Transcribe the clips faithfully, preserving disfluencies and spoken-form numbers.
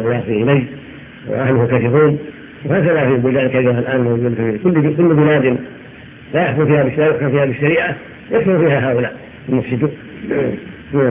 ويأتي إليه وأهله كثيرون، وهكذا في البلدان كثيرة الآن موجود في كل كل بلاد لا يحكم فيها بالشريعة فيها بالشريعة يكثر فيها هؤلاء المفسدون. نعم.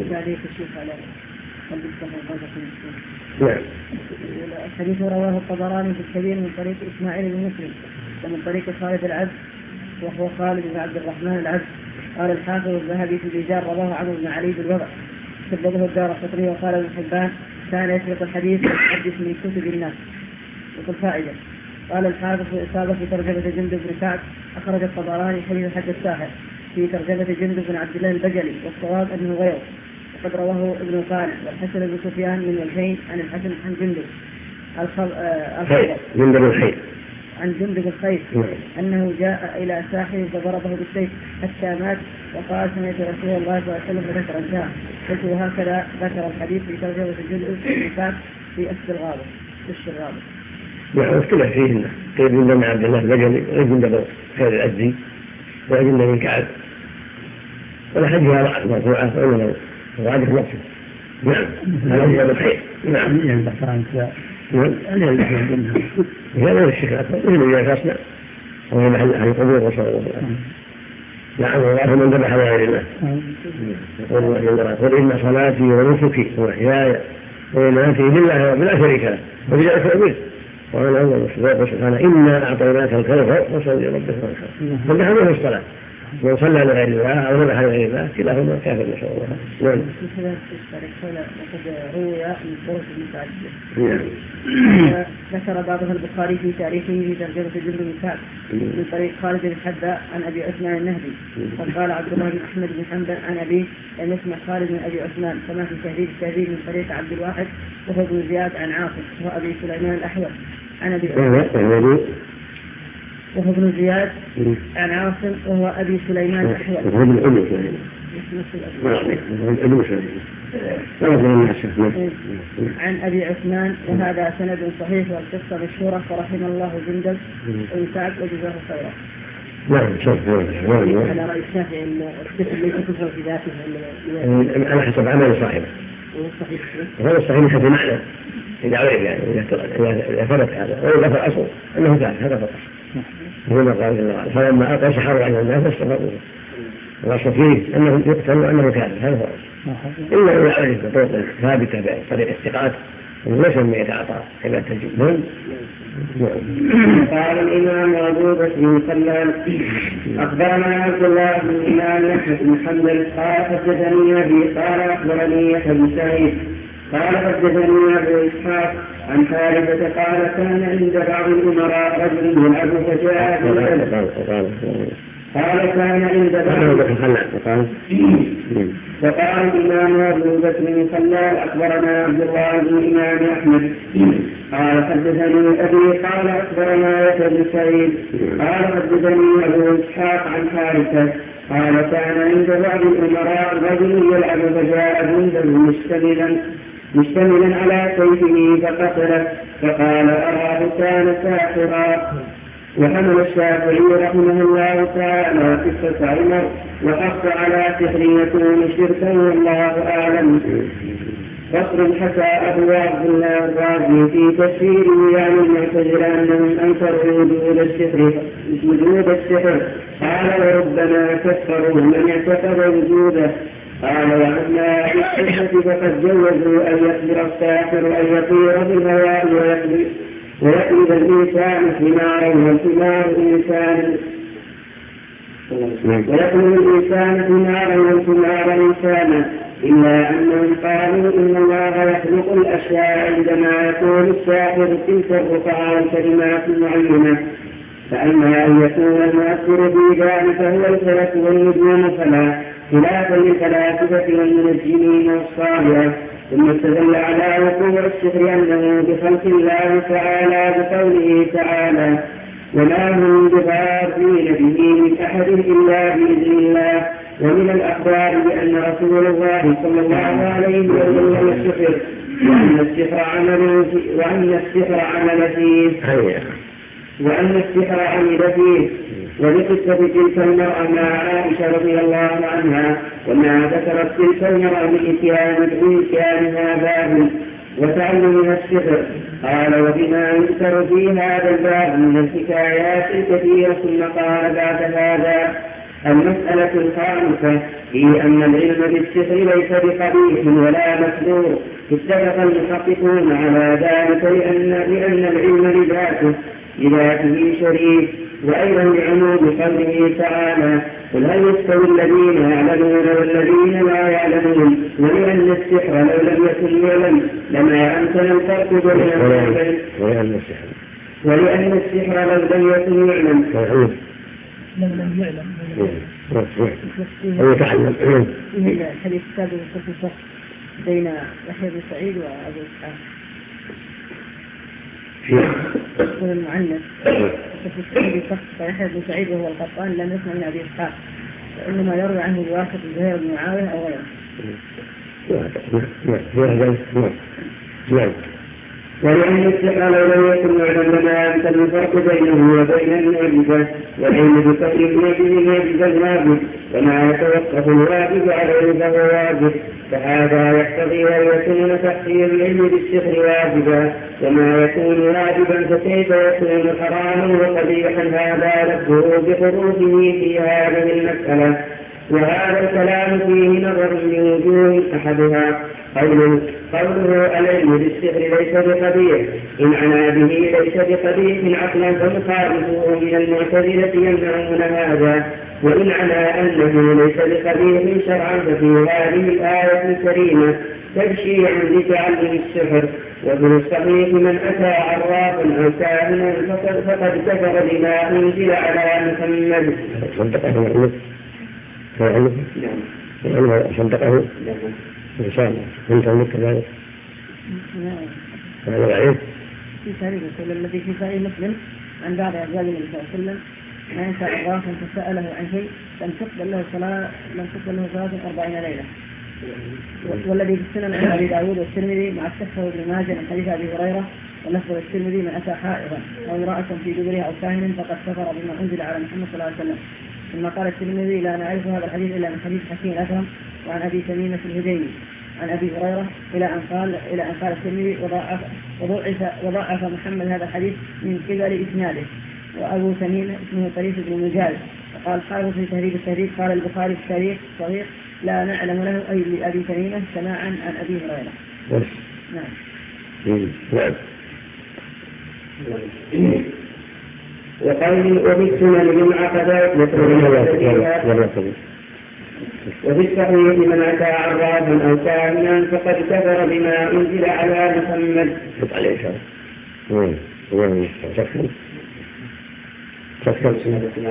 نعم. الحديث رواه الطبراني في الكبير من طريق إسماعيل بن مسلم ومن طريق خالد العبد وهو خالد بن عبد الرحمن العبد. قال الحافظ الذهبي في الرجال رواه عمرو بن علي بالوضع كذبه الدارقطني وقال ابن حبان كان يسبق الحديث ويحدث من كتب الناس. وقل فائدة. قال الحافظ في إصابة في ترجمة جندب بن كعب أخرج الطبراني حديث حج الساحر في ترجمة جندب بن عبد الله البجلي والصواب أنه غيره، وقد رواه ابن قال والحسن بن سفيان من وجهين عن الحسن عن جندب الخير جندب الخير عن جندب الخير أنه جاء إلى ساحر فضربه بالسيف حتى مات وقال سمعت رسول الله صلى الله عليه وسلم فذكر انتهى. قلت وهكذا ذكر الحديث في ترجمة جندب بن كعب في أسد الغابة أسد الغابة. نعم اختلف فيهن كيف جندب بن عبد الله البجلي وجندب الخير الأزدي وجندب بن كعب والحديث هذا مرفوعة وإنه وعده نفسه. نعم هذا جندب الخير. نعم هذا هذا الشكل أكبر إذن إذا كاسنا وهي محل أهل القبور وصلى الله عليه وسلم. نعم الله من ذبح لغير الله يقول إن صلاتي ونسكي ومحياي ومماتي لله بلا شريك له وبذلك أمرت وأنا أول سبحانه إنا أعطيناك الكوثر فصل لربك وانحر. فذبح منه الصلاة من صلى لغير الله أو ذبح لغير الله كلاهما كافر نسأل الله. نعم. ذكر بعضها البخاري في تاريخه في ترجمة جندب بن كعب من طريق خالد بن حذاء عن أبي عثمان النهدي. وقال عبد الله بن أحمد بن حنبل عن أبيه لم يسمع خالد بن أبي عثمان كما في تهذيب التهذيب من طريق عبد الواحد وهو ابن زياد عن عاصم وأبي سليمان الأحول عن أبي عثمان وهو ابن زياد عن عاصم وهو أبي سليمان الأحول عن أبي عثمان وهذا سند صحيح والقصة مشهورة فرحم الله جندب بن كعب وجزاه خيرا. نعم شوف على رأي الشافعي الطفل ليس كفر في ذاته على حسب عمل صاحبه وهذا الصحيح من حيث معنى إذا عرف يعني إذا ثبت هذا وإذا فالأصل أنه كان هذا فقط هنا قال الله فلما ألقى سحروا على الناس استغفروا والأصل فيه أنه يقتل وأنه كان هذا هو إلا إذا عرف بطرق ثابتة بطريق الثقات وليس من يتعاطى عبادة الجبن. قال الإمام أبو بكر بن سلام أخبرنا عبد الله بن الإمام أحمد بن حنبل قال حدثني أبي قال أخبرني يحيى بن سعيد قال حدثني أبو إسحاق عن حارثة قال كان عند بعض الأمراء رجل يلعب فجاء بالعلم قال كان عند بعض فقال الإمام أبو بكر بن سلام أخبرنا عبد الله بن الإمام أحمد قال حدثني أبي قال أخبرنا يحيى بن سعيد قال حدثني أبو إسحاق عن حارثة قال كان عند بعض الأمراء رجل يلعب فجاء جنده مشتملا مشتملا على سيفه فقتله فقال أراه كان ساحرا. وحمل الشافعي رحمه الله تعالى قصة عمر وحق على سحر يكون شركا والله أعلم. فصل حكى أبو عبد الله الرازي في تفسيره عن المعتزلة أنهم أنكروا وجود السحر وجود السحر قال وربما كفروا من اعتقد وجوده. قال وأما بالسحر فقد جوزوا أن يقدر الساحر أن يطير بالهواء ويقدر ويقلب الإنسان حمارا والحمار إنسانا ويقلب الإنسان حمارا والحمار إنسانا إلا أنهم قالوا إن الله يخلق الأشياء عندما يقول الساحر تلك الرقعة والكلمات المعينة. فأما أن يكون المؤثر في ذلك هو الفلك والنجوم فلا خلافا للفلاسفة والمنجمين والصالحة. ثم استدل على وقوع السحر أنه بخلق الله تعالى بقوله تعالى وما هم بضارين به من أحد إلا بإذن الله. ومن الأخبار بأن رسول الله صلى الله عليه وسلم السحر وأن السحر عمل وأن السحر عمل فيه وأن السحر عمل فيه ولقصة تلك المرأة مع عائشة رضي الله عنها وما ذكرت تلك المرأة بإتيان بإتيانها باب وتعلمها السحر. قال وبما يذكر في هذا الباب من الحكايات الكثيرة. ثم قال بعد هذا المسألة الخامسة في أن العلم بالسحر ليس بقبيح ولا مسرور. اتفق المحققون على ذلك لأن, لأن العلم لذاته لذاته شريف، وأيضا لعموم قوله تعالى قل هل يستوي الذين يعلمون والذين لا يعلمون، ولأن السحر لو لم يكن يعلم لما أمكن الفرق بين الأمرين، ولأن السحر ولأن السحر لو لم يكن يعلم لم لم يعلم هو يتعلم. الحديث السابق في الفرق بين يحيى بن سعيد وأبو إسحاق يقول المعنف في السعيد فيحيى بن سعيد وهو القطان لم يسمع من أبي إسحاق، وإنما يروي عنه بواسطة زهير بن معاوية أو غيره. نعم. ولأن السحر لو لم يكن يعلم لما أمكن الفرق بينه وبين المعجزة، والعلم بقدر المعجزة الواجب، وما يتوقف الواجب عليه فهو واجب. فهذا يقتضي أن يكون تحصيل العلم بالسحر واجبا، وما يكون واجبا فكيف يكون حراما وقبيحا؟ هذا لفظه بحروفه في هذه المسألة. وهذا الكلام فيه نظر من وجوه. أحدها قوله قوله العلم بالسحر ليس بقبيح، إن عنا به ليس بقبيح عقلا فمخالفه من المعتزلة يمنعون هذا، وإن عنا أنه ليس بقبيح شرعا ففي هذه الآية الكريمة تبشيع لتعلم السحر. وفي الصحيح من أتى عرافا أو كاهنا فقد فقد كفر بما أنزل على محمد. صدقه صدقه إن شاء الله. أنت أمك كذلك؟ هذا العيب في تاريخ الذي في صحيح مسلم عن بعض أزواج النبي صلى الله عليه وسلم ما ينسى عرافا فسأله عن شيء لم تقبل له صلاة لم تقبل له صلاة أربعين ليلة. والذي في السنن عن أبي داود والترمذي مع الصحة وابن ماجه من حديث أبي هريرة ولفظ الترمذي من أتى حائضا أو امرأة في دبرها أو كاهن فقد كفر بما أنزل على محمد صلى الله عليه وسلم. ثم قال الترمذي لا نعرف هذا الحديث إلا من حديث حكيم الأكرم وعن أبي تميمة الهذيلي عن أبي هريرة إلى أن قال إلى أن قال الترمذي وضعف وضعف وضعف محمد هذا الحديث من قبل إسناده. وأبو تميمة اسمه طريف بن مجالد. وقال حافظ في تهذيب التهذيب قال البخاري في التاريخ صغير لا نعلم له أي لأبي تميمة سماعا عن أبي هريرة. نعم. وقال وبالسنن بالعقبات وفي الصحيح من أتى عرافا أو كاهنا فقد كفر بما أنزل على محمد. عليه شكرا شكرا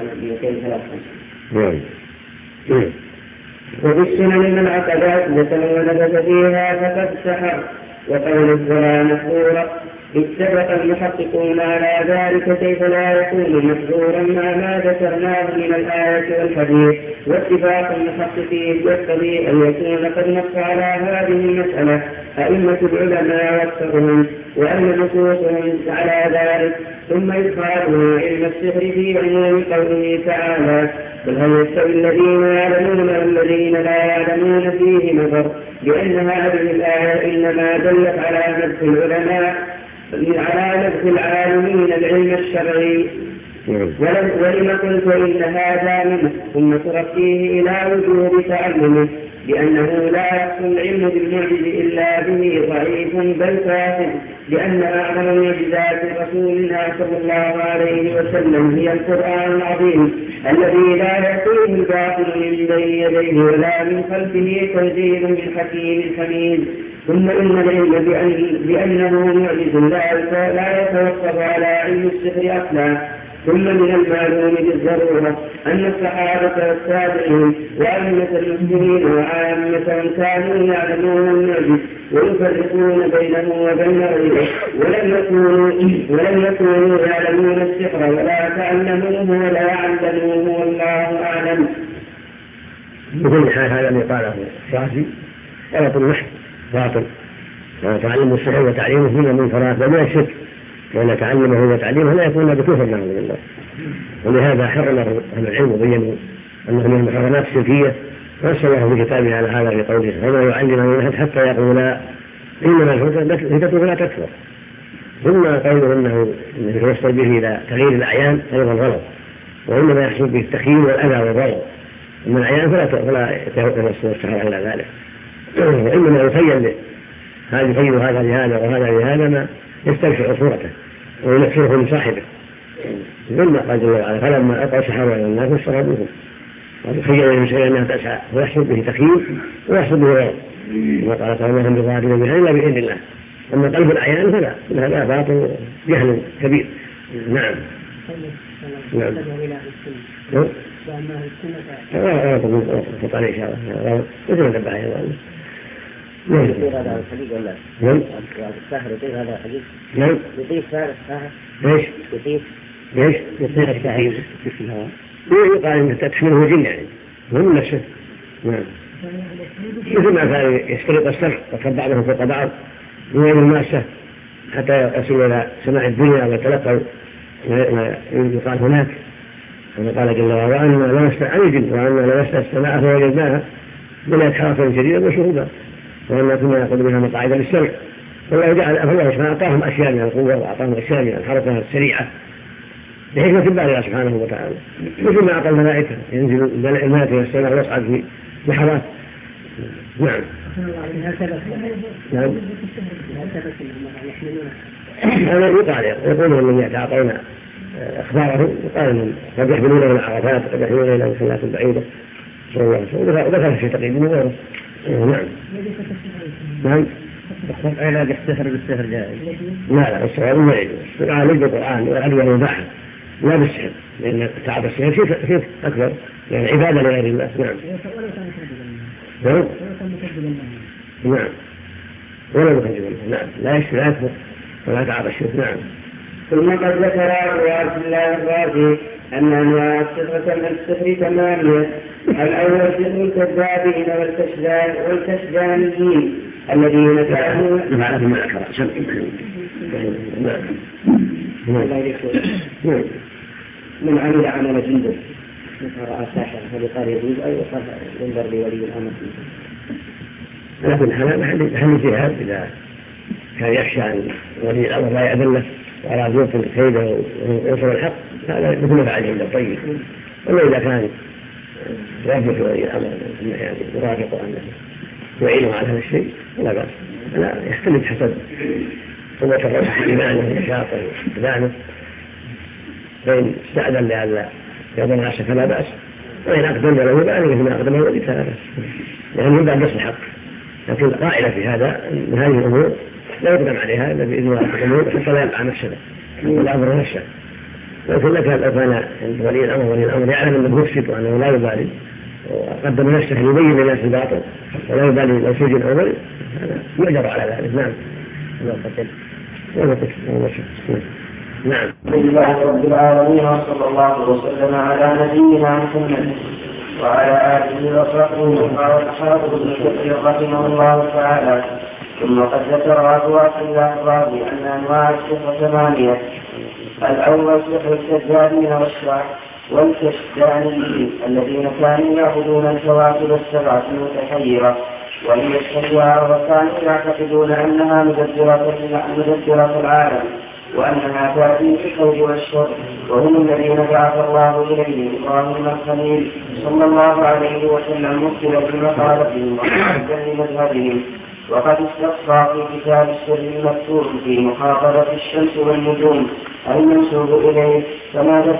وبالسنن من العقبات ونبذ فيها فقد سحر. وقول الزرع محظورا اتفق المحققون على ذلك كيف لا يكون محظورا مع ما ذكرناه من الآية والحديث. واتفاق المحققين يقتضي أن يكون قد نص على هذه المسألة أئمة العلماء واكثرهم وأن نصوصهم على ذلك. ثم إدخاله علم السحر في عموم قوله تعالى بل هل يستوي الذين يعلمون والذين لا يعلمون فيه نظر، لأن هذه الآية إنما دلت على مدح العلماء على مدح العالمين العلم الشرعي. ولما قلت إن هذا منه ثم تركيه إلى وجوب تعلمه لأنه لا يحصل العلم بالمعجز إلا به ضعيف بل فاسد، لأن أعظم معجزات رسولنا صلى الله عليه وسلم هي القرآن العظيم الذي لا يأتيه الباطل من بين يديه ولا من خلفه تنزيل من حكيم حميد. ثم إن العلم بأن بأنه معجز لا يتوقف على علم السحر أصلا. ثم من المعلوم بالضرورة أن الصحابة والتابعين وأئمة المسلمين وعامتهم كانوا يعلمون المعجز ويفرقون بينه وبين غيره، ولم يكونوا ولم يكونوا يعلمون السحر ولا تعلموه ولا يعلموه والله أعلم. بكل حال هذا اللي قاله الشافعي غلط محض باطل. تعلم السحر وتعليمه من المنكرات وما الشرك، لأن تعلمه وتعليمه لا يكون بكفر نعوذ بالله. ولهذا حرمه أهل العلم وبينوا أنه من المحرمات الشركية، ونص الله في كتابه على هذا بقوله وما يعلمه من أحد حتى يقولا إنما الفتنة لا تكثر. ثم قوله أنه يتوصل به إلى تغيير الأعيان أيضا غلط، وإنما يحصل به التخيير والأذى والضرر. أما الأعيان فلا يتوصل السحر إلى ذلك، وإنما يخيل هذا يخيل هذا لهذا وهذا لهذا ما يستبشع صورته وينفره من صاحبه. ثم قال جل وعلا فلما ألقوا السحرة إلى الناس استرهبوهم، ويخيل من شيء أنها تسعى ويحصل به تخيير ويحصل به غير، وقال تعالى هم بظاهرين بها إلا بإذن الله. أما قلب الأعيان فلا، هذا باطل جهل كبير. نعم. نعم. نعم. لا تقول تطالع إن شاء الله مثل ما تبعها يا الله. يطير هذا الحديث ولا؟ نعم. الساحر يطير هذا الحديث؟ نعم. يطير ساحر الساحر؟ ليش؟ يطير؟ ليش؟ يطير الساحر في الهواء. يقال إن تحمله جن يعني، هو من نفسه. نعم. مثل ما كان يشترط السمع وكان بعضهم فوق بعض من الماسة حتى يصل إلى سماع الدنيا ويتلقوا ما يقال هناك، كما قال جل وعلا وأنا لمست عن الجن وأنا لمست السماء فوجدناها بلاد حراسا شديدا وشهودا وأنا كنا نأخذ منها مقاعد للسمع. فالله جعل فالله سبحانه أعطاهم أشياء من القوة وأعطاهم أشياء من الحركة السريعة بحكمة بالغة سبحانه وتعالى، مثل ما أعطى الملائكة ينزل الملائكة إلى السماء ويصعد في لحظات. نعم. نعم. هذا يقال يقولون أنهم يتعاطون أخباره، يقال أنهم قد يحملون إلى العرفات وقد يحملون إلى مسلات بعيدة صلى الله عليه وسلم وذكر في تقييد من غيره. نعم. نعم. علاج السحر بالسحر جائز؟ لا لا السحر ما يجوز، العلاج بالقرآن والعلاج بالمباحث لا بالسحر، لأن تعاطي السحر شيء أكبر يعني عبادة لغير الله. نعم. نعم. نعم. ولا مخرج نعم لا يشفي لا يكفر ولا تعب الشرك. نعم. ثم قد ذكر أبو عبد الله الرازي أن أنواع السحر من السحر ثمانية. الأول سحر الكذابين والكشدانيين الذين كانوا من عمل عمل جندب رأى ساحر فلقال يجوز أو يصف ينظر لولي الأمر. لكن هذا محل جهاد إذا كان يخشى عن ولي الأمر لا يأذن له وعلى يوصل كيده ويوصل الحق، هذا مثل ما فعل عند الطيب. أما إذا كان يثبت ولي الأمر يعني يرافق أنه يعينه على هذا الشيء فلا بأس، لا يختلف حسب قوة الرأس إيمانه وشاطر واستدانه، فإن استأذن لألا يظن عشا فلا بأس، وإن أقدم له بأس مثل ما أقدمه ولي فلا بأس، لأنه يبدأ بس الحق. لكن القائلة في هذا من هذه الأمور لا يقدم عليها إلا بإذن الله الأمور حتى لا يقع مفسدة ولا أمر نفسه. لكن لك لو كان ولي الأمر ولي الأمر يعلم أنه مفسد وأنه لا يبالي وقدم نفسه ليبين للناس الباطل ولا يبالي لو سجن أو غير، هذا يؤجر على ذلك. نعم. الله قتل ولا قتل ولا شك. نعم. لله رب العالمين وصلى الله وسلم على نبينا محمد وعلى آله وصحبه ومن أصحابه بالشكر رحمه الله تعالى. ثم قد ذكر أبو عبد الله الرازي أن أنواع السحر ثمانية. الأول سحر الكذابين والكشدانيين الذين كانوا يعبدون الكواكب السبعة المتحيرة وهي السيارة، وكانوا يعتقدون أنها مدبرة العالم وأنها تأتي بالخير والشر، وهم الذين بعث الله إليهم إبراهيم الخليل صلى الله عليه وسلم مبتلا بمقالتهم ومعدا لمذهبهم. وقد استقصى في كتاب السر المكتوب في محافظة الشمس والنجوم المنسوب إليه كما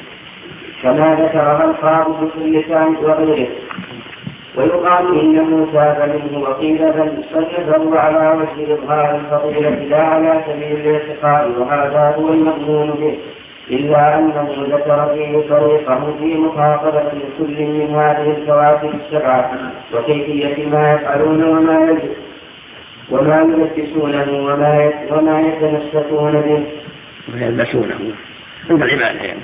كما ذكرها القاضي في اللسان وغيره. ويقال إنه تاب منه وقيل بل صنفه على وجه إظهار الفضيلة لا على سبيل الاعتقاد، وهذا هو المأمون به، إلا أنه ذكر فيه طريقه في مخاطبة كل من هذه الكواكب السبعة وكيفية ما يفعلون وما يلبس وما يلبسونه وما وما يتمسكون به ويلبسونه عند العبادة يعني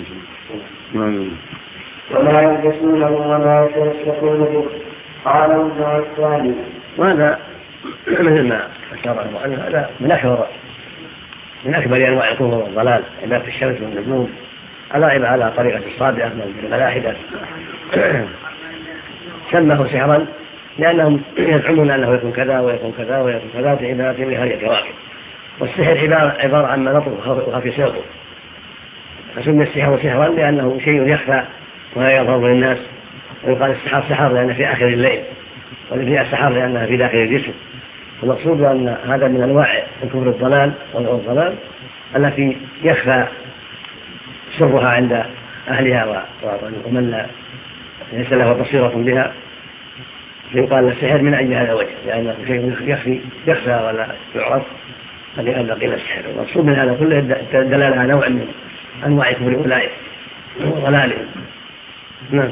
وما يلبسونه وما يتمسكون به. قال النوع الثاني. وهذا مثل ما أشار المؤلف هذا من أكبر من أكبر أنواع الكفر والضلال، عبادة الشمس والنجوم على على طريقة الصابئة من الملاحدة سماه سحرا لأنهم يزعمون أنه يكون كذا ويكون كذا ويكون كذا في عبادة بهذه الكواكب. والسحر عبارة, عبارة عن ما نطلق وخفي سيطر، فسمي السحر سحرا لأنه شيء يخفى ولا يظهر للناس. ويقال السحر سحر لأنه في آخر الليل، والإبداع سحر لأنها في داخل الجسم. المقصود أن هذا من أنواع الكفر الضلال والضلال التي يخفى سرها عند أهلها ومن ليس له بصيرة بها، فيقال السحر من أجل هذا الوجه، لأنه شيء يخفي يخفى ولا يعرف فلهذا قيل السحر. المقصود من هذا كله دلالة على نوع من أنواع كفر أولئك وضلالهم. نعم.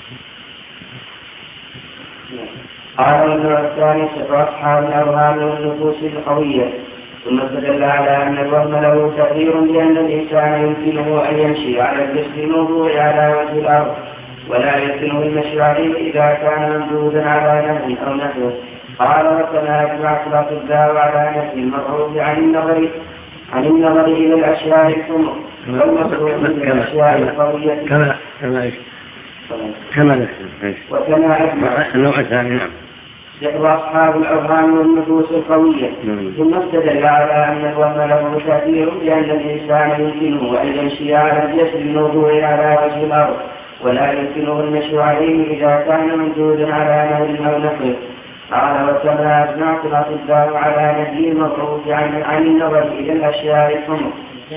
قال ابن الثاني أصحاب الأوهام والنفوس القوية، ثم استدل على أن الوهم له تأثير بأن الإنسان يمكنه أن يمشي على الجسر الموضوع على وجه الأرض، ولا يمكنه المشي عليه إذا كان ممدودا على نهر أو نحوه. قال وكما أجمعت الأطباء على نفي المعروف عن النظر عن النظر إلى الأشياء الحمر والمصروف من الأشياء القوية كما كما كما وكما أجمع النوع الثاني. نعم. سحر أصحاب الأوهام والنفوس القوية. ثم استدل على أن الوهم له تأثير بأن الإنسان يمكنه أن يمشي على الجسر الموضوع على وجه الأرض، ولا يمكنه المشي عليه إذا كان ممدودا على نهر أو نحوه. قال وكما أجمعت الأطباء على نفي المعروف عن عن النظر إلى الأشياء الحمر.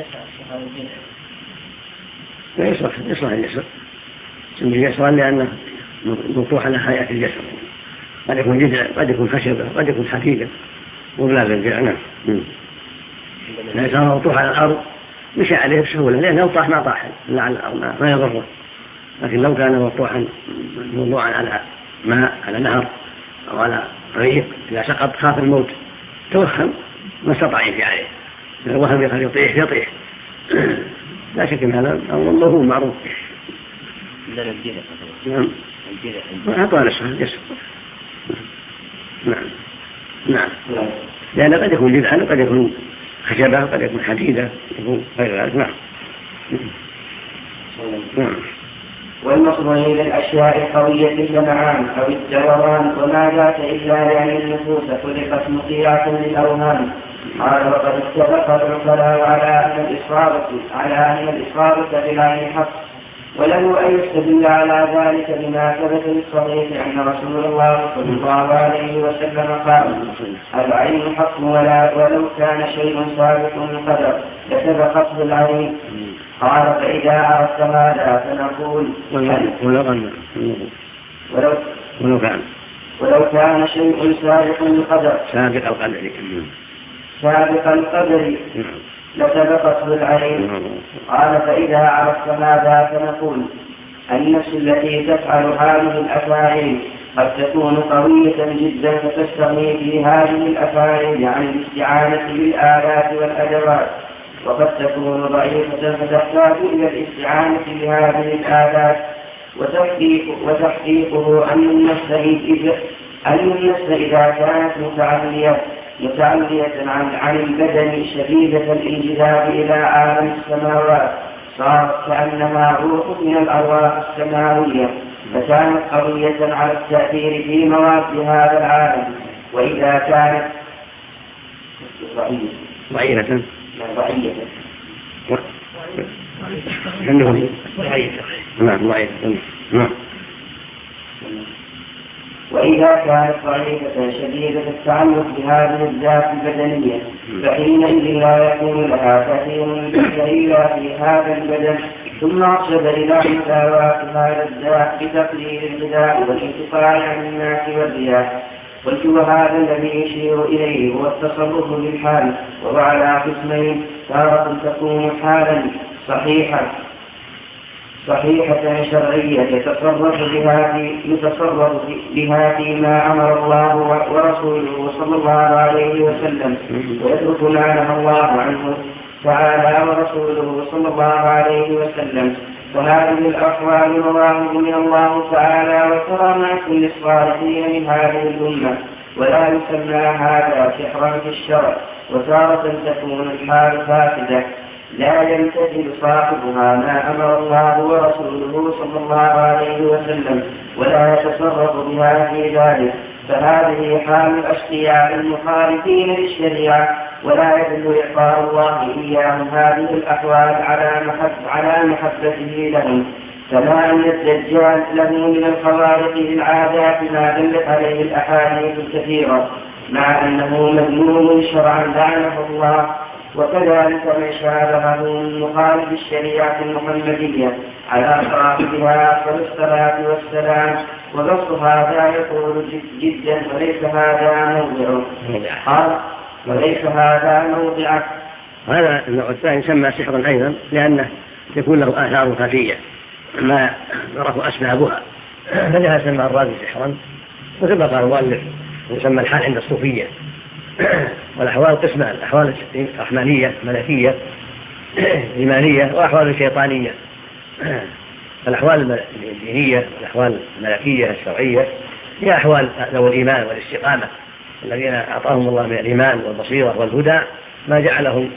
لا يصلح يصلح الجسر، سمي جسرا لأنه مفتوح على حياة الجسر، قد يكون جذع قد يكون خشبة قد يكون حديدة وبلازم الجذع. نعم. إذا كان مفتوح على الأرض مشى عليه بسهولة، لأنه لو طاح ما طاح إلا على الأرض ما يضره، لكن لو كان مفتوحا موضوعا على ماء على نهر أو على طريق إذا سقط خاف الموت توهم ما استطاع يمشي عليه، إذا وهم يخاف يطيح يطيح. لا شك أن هذا أمر هو معروف. نعم. أعطى نفسه الجسر. نعم. نعم. لأن قد يكون جذعا قد يكون خشبة قد يكون حديدة يكون غير ذلك. نعم. نعم. والمصدر إلى الأشياء القوية كالنعام أو الجوران وما ذاك إلا لأن النفوس خلقت مطيعة للأوهام. قال وقد اتفق العقلاء على أن الإصابة على أن الإصابة بالعين حق، وله أن يستدل على ذلك بما ثبت بالصحيح أن رسول الله صلى الله عليه وسلم قال العين حق ولا ولو كان شيء سابق القدر لسبقته العين. قال فإذا عرفت هذا فنقول ولو ولو كان ولو كان شيء سابق القدر سابق القدر سابق القدر لسبقته العين. قال فإذا عرفت هذا فنقول النفس التي تفعل هذه الأفاعيل قد تكون قوية جدا فتستغني في هذه الأفاعيل عن الاستعانة بالآلات والأدوات، وقد تكون ضعيفة فتحتاج إلى الاستعانة بهذه الآلات. وتحقيق وتحقيقه أن النفس إذا أن النفس إذا كانت متعلية متعلية عن عن البدن شديدة الانجذاب إلى عالم السماوات صارت كأنها روح من الأرواح السماوية، فكانت قوية على التأثير في مواد هذا العالم. وإذا كانت ضعيفة ضعيفة ضعيفة نعم ضعيفة نعم وإذا كانت ضعيفة شديدة التعلق بهذه الذات البدنية فحينئذ لا يكون لها تأثير إلا في هذا البدن، ثم أرشد إلى مساواة هذا الذات بتقليل الغذاء والانقطاع عن الناس والرياح. قلت وهذا الذي يشير إليه هو التصرف بالحال، وعلى قسمين: تارة تكون حالا صحيحة صحيحة شرعية يتصرف بها في يتصرف بها فيما أمر الله ورسوله صلى الله عليه وسلم، ويترك ما نهى الله عنه تعالى ورسوله صلى الله عليه وسلم. وهذه الأقوال مواهب من الله تعالى وكرامات للصالحين من هذه الأمة، ولا يسمى هذا سحرا في الشرع. وتارة تكون الحال فاسدة لا يمتثل صاحبها ما أمر الله ورسوله صلى الله عليه وسلم، ولا يتصرف بها في ذلك، فهذه حال الأشقياء المخالفين للشريعة، ولا يدل إعطاء الله إياهم هذه الأحوال على محب على محبته لهم، كما أن الدجال له من الخوارق للعادات ما دلت عليه الأحاديث الكثيرة، مع أنه مذموم شرعا لعنه الله. وكذلك من شابهه من مخالف الشريعة المحمدية على صاحبها أفضل الصلاة والسلام، ونص هذا يقول جدا وليس هذا موضعه. قال وليس هذا موضعه. هذا النوع الثاني يسمى سحرا أيضا، لأنه يكون له آثار خفية ما يعرف أسبابها، فلهذا سمى الرازي سحرا. مثل ما قال المؤلف يسمى الحال عند الصوفية. والأحوال قسمان: الأحوال الرحمانية ملكية إيمانية، وأحوال شيطانية. الأحوال الدينية والأحوال الملكية الشرعية هي أحوال ذوي الإيمان والاستقامة الذين أعطاهم الله من الإيمان والبصيرة والهدى ما جعلهم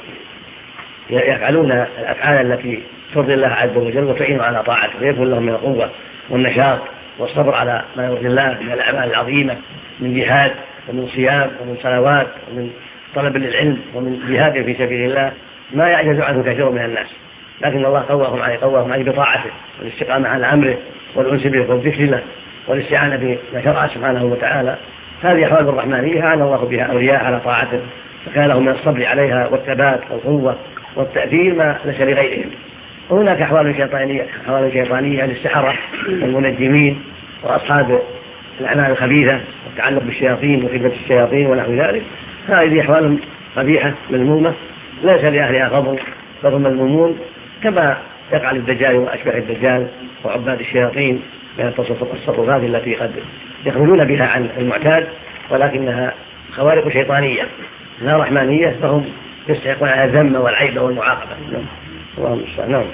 يفعلون الأفعال التي ترضي الله عز وجل وتعين على طاعته، ويكون لهم من القوة والنشاط والصبر على ما يرضي الله من الأعمال العظيمة، من جهاد ومن صيام ومن صلوات ومن طلب للعلم ومن جهاد في سبيل الله ما يعجز عنه كثير من الناس، لكن الله قواهم عليه قواهم عليه بطاعته والاستقامة على أمره والأنس به والذكر له والاستعانة بما شرع سبحانه وتعالى. هذه أحوال الرحمانية أعان الله بها أولياء على طاعته، فكان لهم من الصبر عليها والثبات والقوة والتأثير ما ليس لغيرهم. وهناك أحوال شيطانية أحوال شيطانية للسحرة والمنجمين وأصحاب الأعمال الخبيثة والتعلق بالشياطين وخدمة الشياطين ونحو ذلك. هذه أحوال قبيحة مذمومة ليس لأهلها فضل، فهم مذمومون، كما يقع للدجال وأشباه الدجال وعباد الشياطين من التصرفات التي قد يخرجون بها عن المعتاد، ولكنها خوارق شيطانية لا رحمانية، فهم يستحقون على الذم والعيب والمعاقبة. اللهم المستعان. نعم.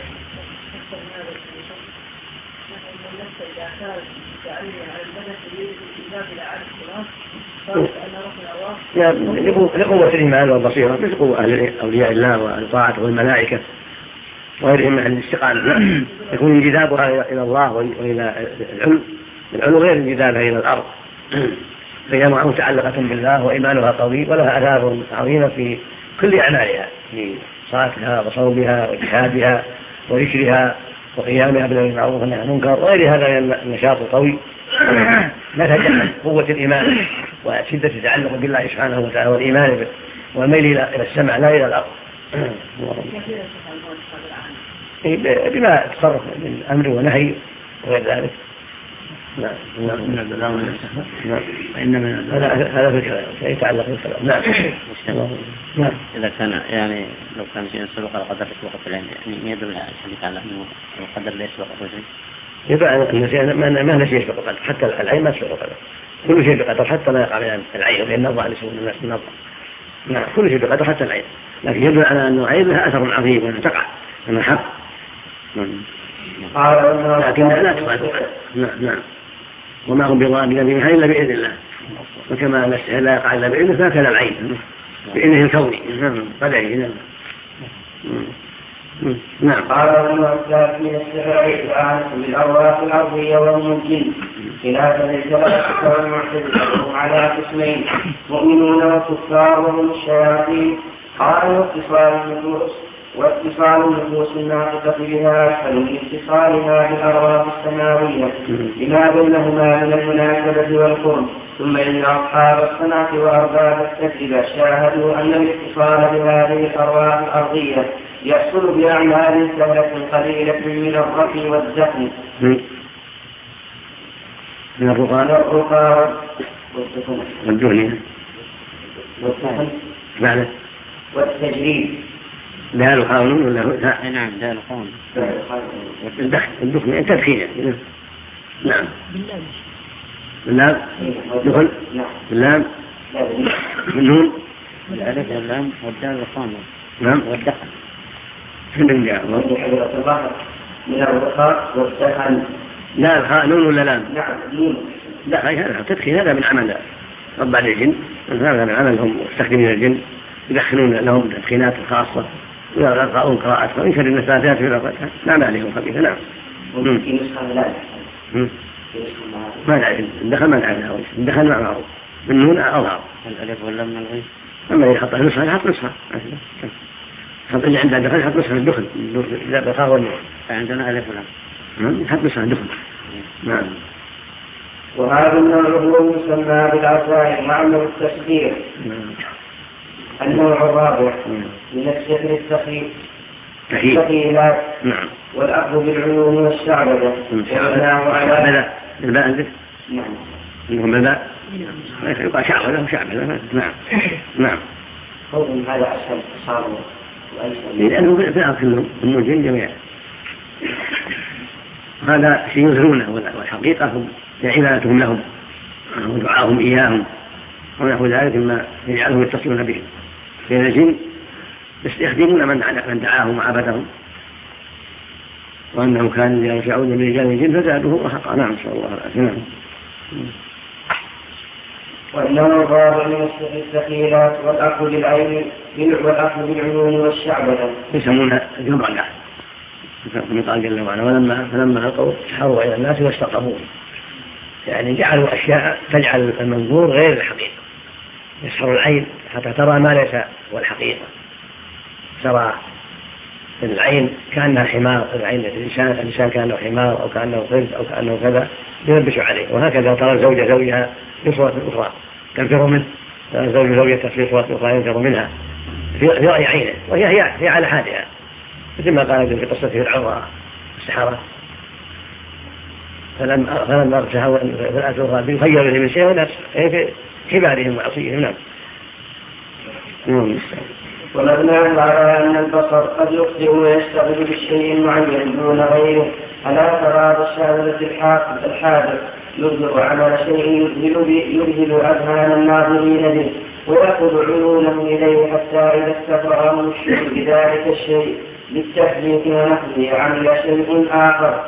لقوة الإيمان والبصيرة مثل قوة أهل أولياء الله والطاعة والملائكة وغيرهم من الاستقامة، يكون انجذابها إلى الله وإلى العلم، العلم غير انجذابها إلى الأرض، فهي متعلقة بالله وإيمانها قوي ولها آثار عظيمة في كل أعمالها، في صلاتها وصومها وجهادها وذكرها وقيامها بالمعروف والنهي عن المنكر وغير هذا من النشاط القوي. نتج عن قوة الإيمان وشدة التعلق بالله سبحانه وتعالى والإيمان به والميل إلى السمع لا إلى الأرض، بما تصرف من أمر ونهي وغير ذلك. نعم من البلاغ وإنما هذا في الكلام يتعلق بالكلام. نعم. نعم. إذا كان يعني لو كان شيء سبق القدر يسبق في العلم، يعني يدل على الحديث على أنه القدر لا يسبق في العلم. يبقى النسيان ما نسي يسبق القدر، حتى العين ما تسبق القدر، كل شيء بقدر حتى ما يقع من العين، لأن النظر يسبق الناس النظر. نعم كل شيء بقدر حتى العين، لكن يدل على أن العين لها أثر عظيم وأنها تقع أنها حق، لكنها لا تقع. نعم نعم. وما هم بضارين بها إلا بإذن الله، وكما أن السحر لا يقع إلا بإذنه فهكذا العين بإذنه الكوني. نعم قدره. نعم. قال المعتاد من السحر إعانة بالأرواح الأرضية والممكن، خلافا للفلاسفة والمعتزلة على قسمين: مؤمنون وكفار وهم الشياطين. قال واتصال النفوس واتصال النفوس الناطقة بها أسهل من اتصالها بالأرواح السماوية لما بينهما من المناسبة والقرب. ثم إن أصحاب الصنعة وأرباب التجربة شاهدوا أن الاتصال بهذه الأرواح الأرضية يحصل بأعمال سهلة قليلة من الرفع والزحم من الرقى والدهن والسحن والتجريب. لا القانون ولا لا؟ نعم لا القانون. الدخن تدخين. نعم. باللام دخل باللام بالنون الألف اللام والدال القانون. نعم والدخل. من الرقى والسحن. لا القانون ولا لام؟ نعم. لا هذا تدخين، هذا من عمل رب الجن، هذا من عملهم مستخدمين الجن يدخلون لهم تدخينات خاصة ويقرؤون قراءات وإن شر النفاثات في العقد. نعم عليهم خبيثة. نعم. وفي نسخة لا ما نعرف الدخل ما نعرفها الدخل ما معروف من نون أظهر الألف ولا من الغيب أما إذا حطها نصها يحط نصها حط اللي عنده دخل يحط نصها الدخل إذا بخاه والنون فعندنا ألف ولا يحط نصها الدخل. نعم. وهذا النوع هو يسمى بالعصائر معنى التشبيه. النوع الرابع من الشكل الثقيل الثقيلات والأخذ بالعيون والشعبدة وبناه على الباء عندك؟ نعم منهم الباء يبقى شعبدة وشعبدة. نعم نعم. قول هذا أسهل صار لأنه في الأرض كلهم الموجين جميعا هذا شيء يظهرونه والحقيقة هم عبادتهم لهم ودعاهم إياهم ونحو ذلك مما يجعلهم يتصلون بهم. فإن الجن يستخدمون من دعاهم وعبدهم وأنهم كانوا يرجعون من رجال الجن فزادوه رهقا. نعم صلى الله عليه وسلم. والنوع الرابع من الثقيلات والأخذ بالعين والأخذ بالعيون والشعبدة يسمونها جبرقة من قال جل وعلا ولما فلما ألقوا سحروا إلى الناس واستقاموا يعني جعلوا أشياء تجعل المنظور غير الحقيقة. يسحر العين حتى ترى ما ليس هو الحقيقة. ترى العين كأنها حمار العين الإنسان الإنسان كأنه حمار أو كأنه قرد أو كأنه كذا يلبس عليه. وهكذا ترى الزوجة زوجها في صورة أخرى تنفر منه الزوج زوجته في صورة أخرى ينفر منها في رأي عينه وهي هي, هي على حالها مثل ما قال في قصة فرعون السحرة فلما فلما ارتهوا في الآية الأخرى يخيروا من شيء ونفس في حبالهم وعصيهم. نعم. ومبناه على أن البصر قد يخطئ ويشتغل بالشيء المعين دون غيره ألا ترى بالشهادة الحادث يظهر عمل شيء يذهل أذهان الناظرين به ويأخذ عيونهم إليه حتى إذا استفرغهم الشيء بذلك الشيء بالتحديث ونحوه عمل شيء آخر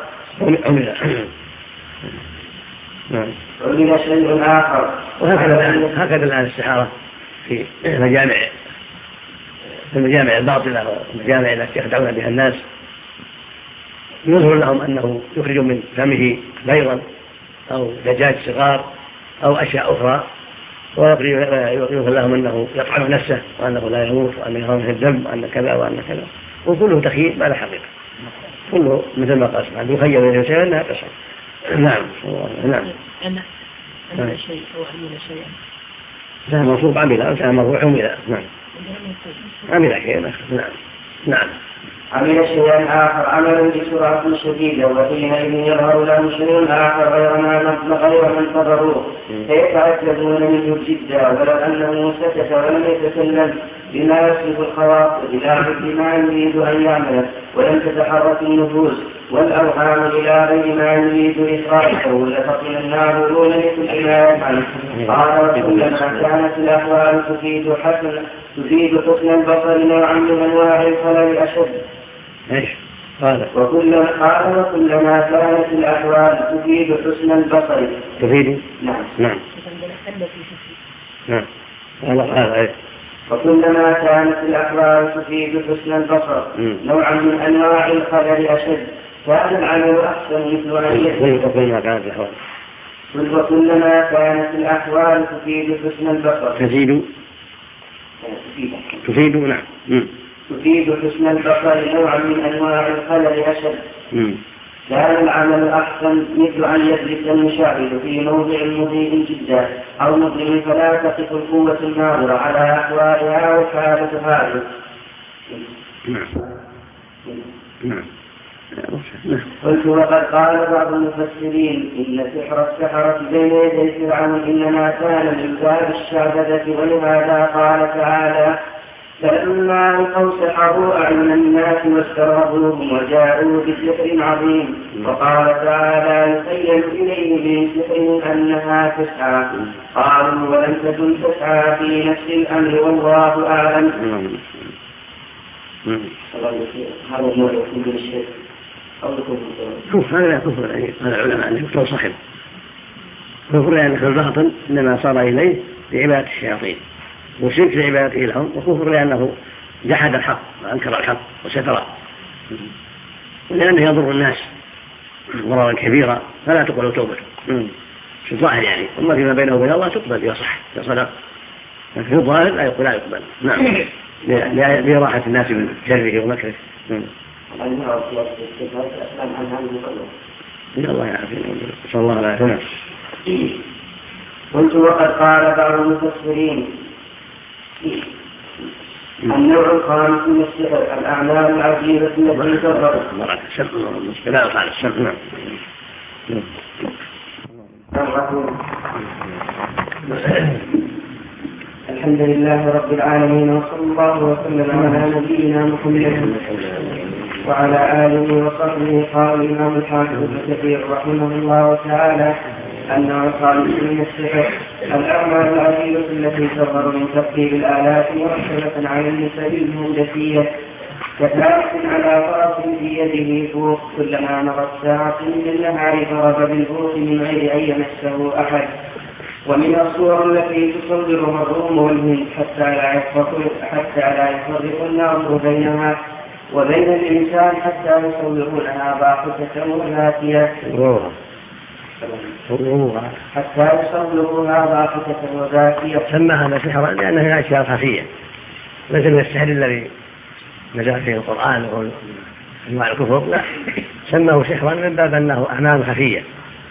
عمل شيء آخر. وهكذا هكذا الآن السحارة في مجامع في المجامع الباطلة والمجامع التي يخدعون بها الناس يظهر لهم أنه يخرج من فمه بيضا أو دجاج صغار أو أشياء أخرى ويظهر لهم أنه يطعن نفسه وأنه لا يموت وأنه يرون في الدم وأن كذا وأن كذا وكله تخيل ما له حقيقة كله مثل ما قال سبحانه يخيل إليه شيئا أنها تشعر. نعم نعم. عمل شيء أو عمل شيئا كان منصوب عمل أو كان مرفوع عمل. نعم عمل شيئا. نعم نعم. عمل شيئا آخر عمل بسرعة شديدة وحينئذ يظهر لهم شيء آخر غير ما غير ما انتظروه فيتعجبون منه جدا ولو أنه سكت ولم يتكلم بما يصف الخواطر بما يريد أن يعمل ولم تتحرك النفوس والأوهام إلى غير ما يريد إخراجه لفطن الناظرون لكل ما يفعل. قال وكلما كانت الأحوال تفيد حسن تفيد حسن البصر نوعا من أنواع الخلل أشد. ايش قال؟ وكلما قال وكلما كانت الأحوال تفيد حسن البصر تفيد نعم نعم نعم هذا ايش وكلما كانت الأحوال تفيد حسن البصر نوعا من أنواع الخلل أشد كان العمل أحسن مثل أن يجب وكلما كانت الأحوال وكلما كانت الأحوال تفيد حسن البصر تفيد تفيد نعم تفيد حسن البصر نوعا من أنواع الخلل أشد كان العمل أحسن مثل أن يجلس المشاهد في موضع مضيء جدا أو مظلم فلا تقف القوة الناظرة على أحوالها وحالة هذه. نعم نعم. قلت وقد قال بعض المفسرين إن سحر السحرة بين يدي فرعون إنما كان من باب الشعبدة ولهذا قال تعالى فلما ألقوا سحروا أعين الناس واسترهبوهم وجاءوا بسحر عظيم وقال تعالى يخيل إليه من سحر أنها تسعى قالوا ولم تكن تسعى في نفس الأمر والله أعلم. هذا النوع يكون بالشرك كفر هذا كفر هذا العلماء أنه كفر صحيح كفر لأن في الباطن إنما صار إليه بعبادة الشياطين وشرك لعبادته لهم وكفر لأنه جحد الحق وأنكر الحق وستره لأنه يضر الناس ضررا كبيرا فلا تقبل توبته في الظاهر يعني، أما فيما بينه وبين الله تقبل يصح يصدق، لكن في الظاهر لا يقبل لا يقبل نعم لراحة الناس من شره ومكره. الله يعافينا صلى الله عليه وسلم. قلت وقد قال بعض المفسرين النوع الخامس من السحر الأعمال العجيبة التي تظهر لا يقال السحر. نعم. الحمد لله رب العالمين وصلى الله وسلم على نبينا محمد وعلى آله وصحبه. قال الإمام الحافظ ابن كثير رحمه الله تعالى النوع الخامس من السحر الأعمال العجيبة التي تظهر من تركيب الآلات مركبة على النسب الهندسية كثارة على فرس في يده بوق كلما مرت ساعة من النهار ضرب بالبوق من غير أن يمسه أحد. ومن الصور التي تصورها الروم والهند حتى لا يفرق حتى لا يفرق الناظر بينها وبين الإنسان حتى يصورونها باحثة وذاتية حتى يصورونها باحثة وذاتية. سمى هذا سحرا لأنها أشياء خفية ليس من السحر الذي نزل فيه القرآن وهو أنواع الكفر، لا سماه سحرا من باب أنه أعمال خفية،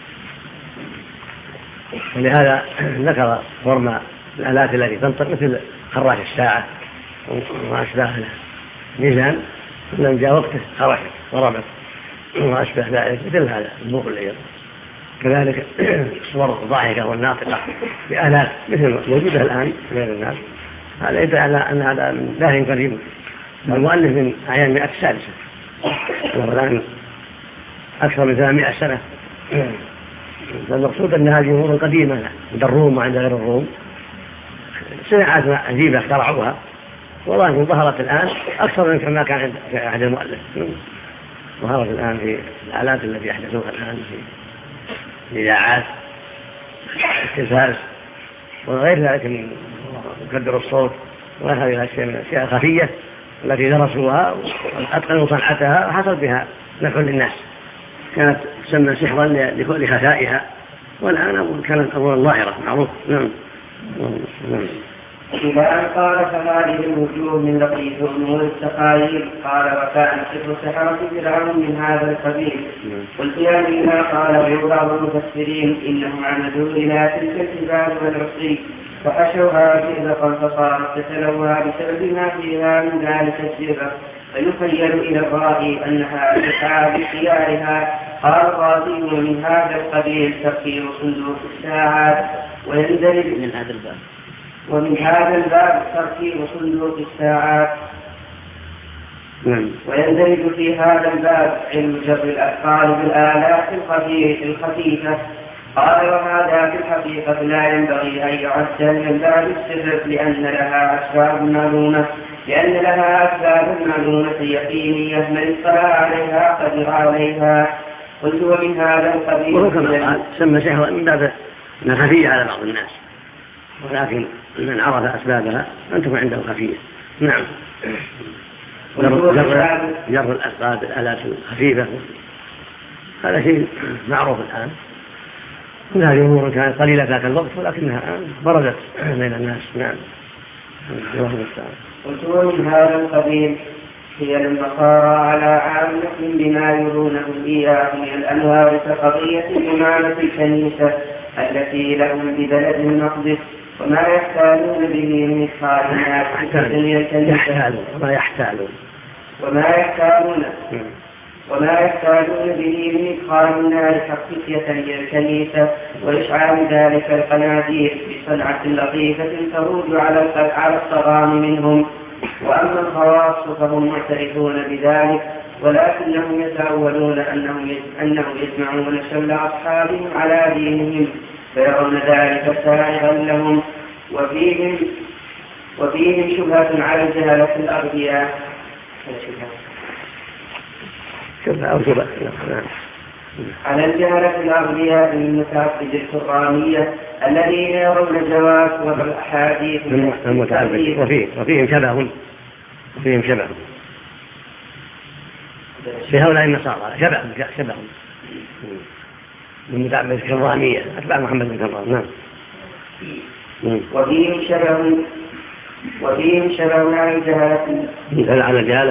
ولهذا ذكر فرم الآلات التي تنطق مثل خراش الساعة وأشباهها ميزان من جاء وقته خرشت ضربت وأشبه ذلك مثل هذا البوق العير. كذلك الصور الضاحكة والناطقة بآلات مثل موجودة الآن غير الناس، هذا يدل على أن هذا من داهن قديم. المؤلف من أعيان مئة سادسة والآن أكثر من ثلاثمائة سنة، فالمقصود أن هذه أمور قديمة عند الروم وعند غير الروم صناعات عجيبة اخترعوها والله ظهرت الآن أكثر من كما كان عند أحد المؤلف. ظهرت الآن في الآلات التي يحدثوها الآن في الإذاعات التلفاز وغير ذلك من مكبر الصوت وغير هذه الأشياء من الأشياء الخفية التي درسوها وأتقنوا صنعتها وحصل بها نفع للناس، كانت تسمى سحرا لخفائها، والآن كانت أمورا ظاهرة معروف. نعم. إلى أن قال فهذه الوجوه من لطيف أمور التقاليد. قال وكان سحر سحرة فرعون من هذا القبيل. قلت يا منها قال ويبعض المفسرين إنهم عمدوا إلى تلك الجبال والعصي فحشوها زئبقا فصارت تتلوى بسبب ما فيها من ذلك الزئبق فيخيل إلى الرائي أنها تسعى بخيارها. قال الرازي ومن هذا القبيل تفسير صندوق الساعات ويندرج من هذا الباب ومن هذا الباب ترتيب صندوق الساعات ويندرج في هذا الباب علم جر الأثقال بالآلات الخفيفة. قال وهذا في الحقيقة لا ينبغي أن يعد من باب السر لأن لها أسباب معلومة لأن لها أسباب معلومة يقينية من اطلع عليها قدر عليها. قلت ومن هذا القبيل وكما سمى سحرا من باب أنها خفية على بعض الناس، ولكن من عرف أسبابها أن تكون عنده خفية. نعم. جر الأسباب الآلات الخفيفة هذا شيء معروف الآن، كل هذه أمور كانت قليلة ذاك الوقت ولكنها برزت بين الناس. نعم. قلت ومن هذا القبيل هي النصارى على عامة بما يرونه إياه من الأنوار كقضية إمامة الكنيسة التي لهم ببلد المقدس وما يحتالون به من إدخالنا في الكنيسة وما يحتالون وما يحتالون وما يحتاجون به من إدخال النار حقيقية إلى الكنيسة وإشعال ذلك القناديل بصنعة لطيفة تروج على الصغام منهم. وأما الخواص فهم معترفون بذلك ولكنهم يتأولون أنهم أنهم يجمعون شمل أصحابهم على دينهم فيرون ذلك سائغا لهم. وفيهم وفيهم شبهة على الجهلة الأغبياء أو شبه على الجهلة الأغبياء من متعبد القرآنية الذين يرون جواز وضع الأحاديث المتعبد وفيه وفيهم شبه وفيهم شبه في هؤلاء النصارى شبه شبه من متعبد الكرامية أتباع محمد بن كرام. نعم. وفيهم شبه وفيهم شبه على الجهالة. مثل على الجهالة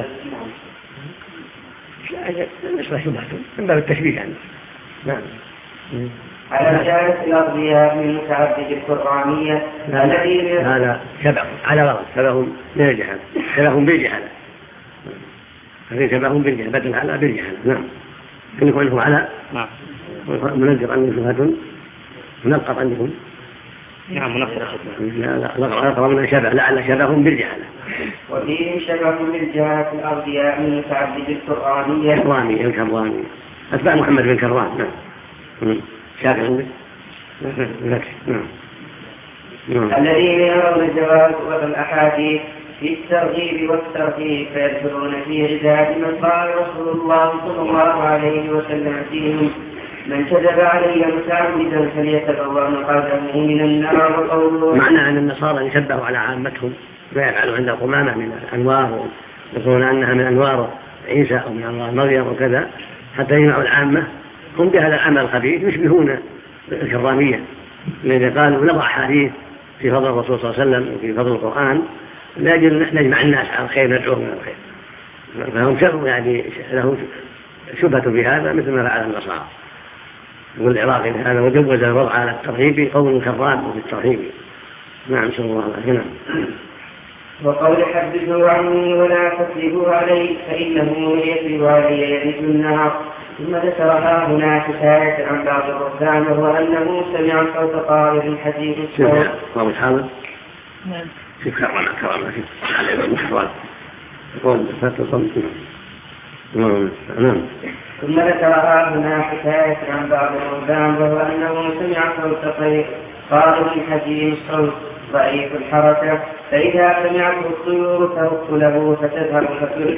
نسبة شبهة من باب التشبيه يعني. نعم. على الجهالة الأرضية من متعبد القرآنية الذي هذا شبه على غرض شبه من الجهالة شبه بالجهالة هذه شبه بالجهالة بدل على بالجهالة. نعم. كن يكون عنه على نعم منذر عنه شبهة منقط عندكم. نعم منقط لا أقرب من شبه لعل شبه بالجهالة. وفيه شبه بالجهالة الأرضية من متعبد القرآنية الكرامي الكرامي أتباع محمد بن كرام. نعم. شاكر عندك. نعم. الذين يرون الجواز والأحاديث في الترغيب والترهيب فيدخلون في عداد من قال رسول الله صلى الله عليه وسلم فيهم من كذب علي متعمدا فليتبوأ مقعده من النار. وقوله معنى أن النصارى يشبهوا على عامتهم ما يفعلوا عند القمامة من الأنوار يقولون أنها من أنوار عيسى أو من أنوار مريم وكذا حتى يجمعوا العامة هم بهذا العمل الخبيث يشبهون الكرامية الذين قالوا نضع حديث في فضل الرسول صلى الله عليه وسلم وفي فضل القرآن لاجل نحن نجمع الناس على الخير ندعوهم من الخير. فهم شر يعني لهم شبهة بهذا مثل ما فعل النصارى والعراقي هذا وجوز الوضع على الترهيب قول كرام وفي الترهيب. نعم صلى الله عليه وسلم. وقول حدثوا عني ولا تكذبوا علي فإنه يكذب علي يرث النار. ثم ذكرها هنا حكاية عن بعض الرهبان وهو أنه سمع صوت طائر حديث الصوت. صوت حاضر. نعم. كيف كرمنا كرمنا كيف على المحرر يقول فتصمت. نعم. ثم ذكرها هنا حكاية عن بعض الرهبان وهو أنه سمع صوت طائر حديث الصوت ضعيف الحركة فإذا سمعته الطيور ترق له فتذهب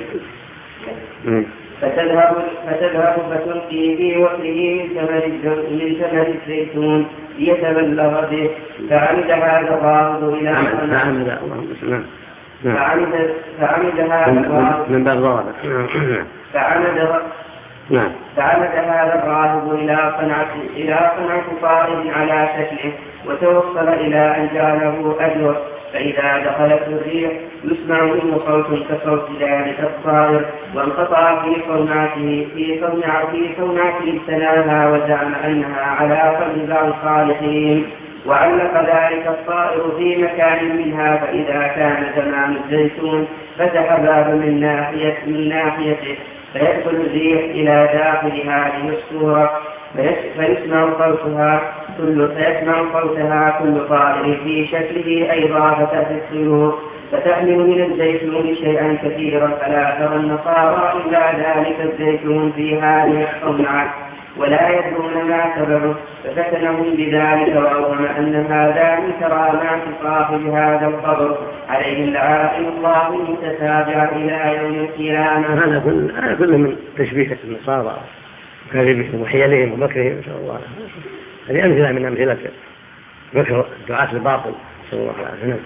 فتذهب فتذهب فتلقي في وكله من ثمر الزيتون ليتبلغ به. فعمد هذا الراهب إلى فعمد فعمد فعمد هذا الراهب من باب ضرب فعمد نعم. فعمد هذا الراهب إلى صنعة إلى صنعة طائر على شكله وتوصل إلى أن جعله أجور. فإذا دخلت الريح يسمع منه صوت كصوت ذلك الطائر وانقطع في صنعته في صنعته في صنعته ابتلاها وزعم أنها على قلب بعض الصالحين وعلق ذلك الطائر في مكان منها. فإذا كان زمان الزيتون فتح باب من ناحية من ناحيته فيدخل الريح إلى داخل هذه الصورة فيسمع صوتها كل فيسمع صوتها كل طائر في شكله أيضا فتأتي الطيور فتحمل من الزيتون شيئا كثيرا فلا ترى النصارى إلا ذلك الزيتون في هذه الصنعة ولا يدرون ما سببه. ففتنهم بذلك وأوهم أن هذا من كرامات صاحب هذا القبر عليه لعائن الله المتتابعة إلى يوم القيامة. هذا كل هذا كله من تشبيه النصارى وكذبهم وحيلهم ومكرهم إن شاء الله. هذه أمثلة من أمثلة مكر دعاة الباطل صلى الله عليه وسلم.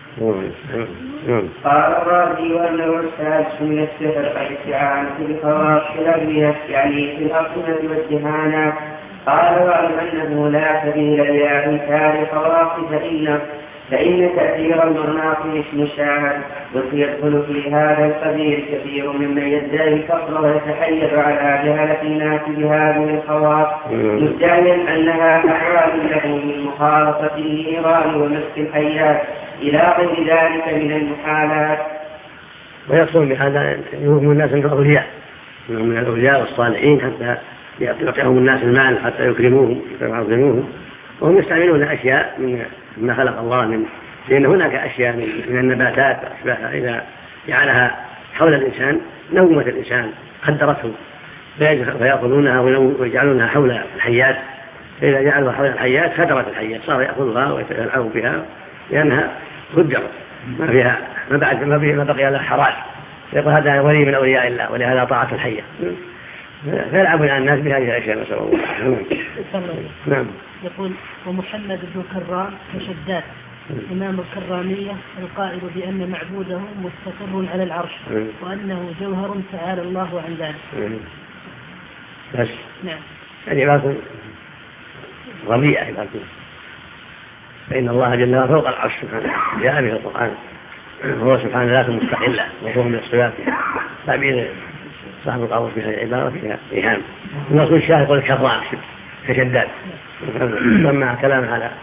قال الرازي وأنه السادس من السحر الاستعانة بخواص الأدوية يعني في الأصنة والدهانات. قال واعلم أنه لا سبيل إلى إنكار الخواص فإن فإن تأثير المغناطيس مشاهد وسيدخل في هذا القبيل كثير ممن يدعي الفقر ويتحير على جهلة الناس بهذه الخواص مدعيا أنها أحوال له من مخالطة النيران ومسك الحيات إلى غير ذلك من المحالات. ويقصد بهذا يوهم الناس من الأولياء من الأولياء والصالحين حتى يعطيهم الناس المال حتى يكرموهم ويعظموهم وهم يستعملون أشياء من ما خلق الله من لأن هناك أشياء من النباتات وأشباهها إذا جعلها حول الإنسان نومة الإنسان قدرته فيأخذونها ويجعلونها حول الحيات فإذا جعلوها حول الحيات خدرت الحيات صار يأخذها ويتلعب بها لأنها قدرت ما فيها ما بعد ما فيها ما بقي لها حراج يقول هذا ولي من أولياء الله ولهذا طاعة الحية فيلعب الناس بهذه الأشياء نسأل الله. نعم. يقول ومحمد بن كرام كشداد إمام الكرامية القائل بأن معبوده مستقر على العرش وأنه جوهر تعالى الله عن ذلك. بس نعم. هذه عبارة ربيعة عبارة، فإن الله جل وعلا فوق العرش سبحانه جاء به القرآن، وهو سبحانه ذات مستقلة وهو من الصفات، تعبير صاحب القاموس في هذه العبارة فيها إيهام. النص الشاهد يقول كالراع كشداد، لما كلام على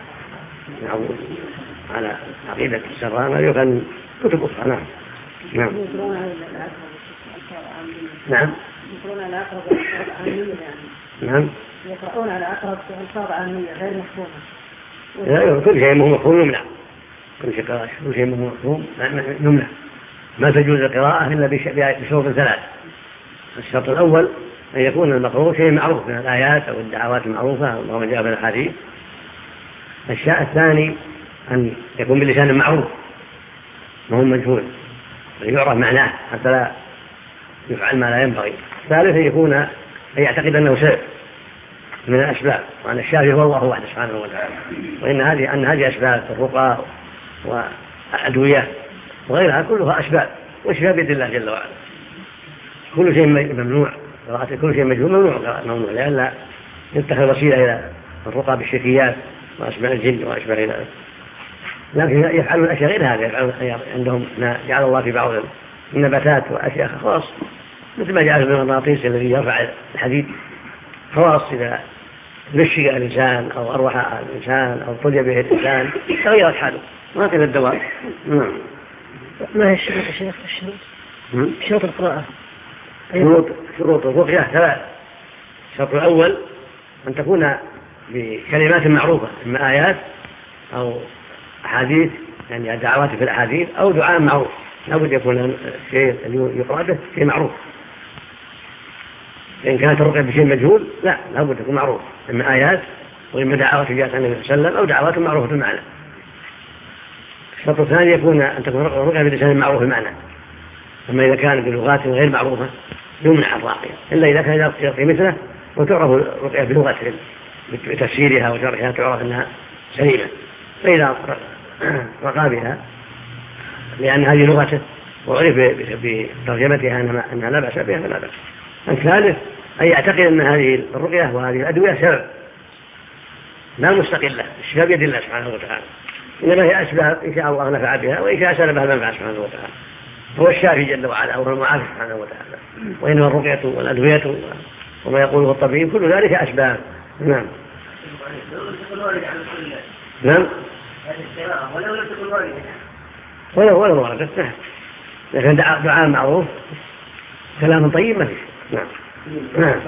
على عقيدة السران هذا يكون كتب أخرى. نعم نعم نعم يقرؤون على أقرب ألفاظ عامية يعني. نعم يقرؤون على أقرب ألفاظ عامية غير مفهومة. لا كل شيء مهم مفهوم يمنع، كل شيء قراءة كل شيء مهم مفهوم يمنع، ما تجوز القراءة إلا بشروط ثلاث. الشرط الأول أن يكون المقروء شيء معروف من الآيات أو الدعوات المعروفة أو ما جاء في الحديث. الشيء الثاني أن يكون بلسان معروف ما هو مجهول يعرف معناه حتى لا يفعل ما لا ينبغي. الثالث أن يكون أن يعتقد أنه سبب من الأسباب، وأن الشافي هو الله وحده سبحانه وتعالى، وإن هذه أن هذه أسباب الرقى والأدوية وغيرها كلها أسباب، والشفاء بيد الله جل وعلا. كل شيء ممنوع قراءة كل شيء مجهول ممنوع ممنوع لئلا يتخذ وسيلة إلى الرقى بالشركيات وأسباب الجن وأشباه ذلك. لكن يفعلون الأشياء غير هذا، يفعلون عندهم ما جعل الله في بعض النباتات وأشياء خاص مثل ما جعل من المغناطيس الذي يرفع الحديد خاص إذا نشق الإنسان أو أروح الإنسان أو طلي به الإنسان تغيرت حاله ما كان الدواء. نعم. ما هي الشروط يا شيخ؟ الشروط شروط القراءة. شروط شروط الرقية ثلاث. الشرط الأول أن تكون بكلمات معروفة، إما آيات أو أحاديث يعني دعوات في الأحاديث أو دعاء معروف، لابد يكون الشيء اللي يقرأ به شيء معروف. إن كانت الرقية بشيء مجهول لا لابد يكون معروف، إما آيات وإما دعوات جاءت عن النبي صلى الله عليه وسلم أو دعوات معروفة المعنى. الشرط الثاني يكون أن تكون الرقية بلسان معروف المعنى، أما إذا كان بلغات غير معروفة يمنع الراقية إلا إذا كان يرقي مثله وتعرف الرقية بلغتهم بتفسيرها وشرحها تعرف أنها سليمة، فإذا رقى بها لأن هذه لغته وعرف بترجمتها أنها لا بأس بها فلا بأس. الثالث أن يعتقد أن هذه الرقية وهذه الأدوية سبب لا مستقلة، الشفاء بيد الله سبحانه وتعالى، إنما هي أسباب إن شاء الله نفع بها وإن شاء سلبها المنفعة سبحانه وتعالى، هو الشافي جل وعلا أو المعافي سبحانه وتعالى، وإنما الرقية والأدوية وما يقوله الطبيب كل ذلك أسباب. نعم نعم ولو ولو وردت نعم، لكن دعاء معروف كلام طيب ما فيه. نعم نعم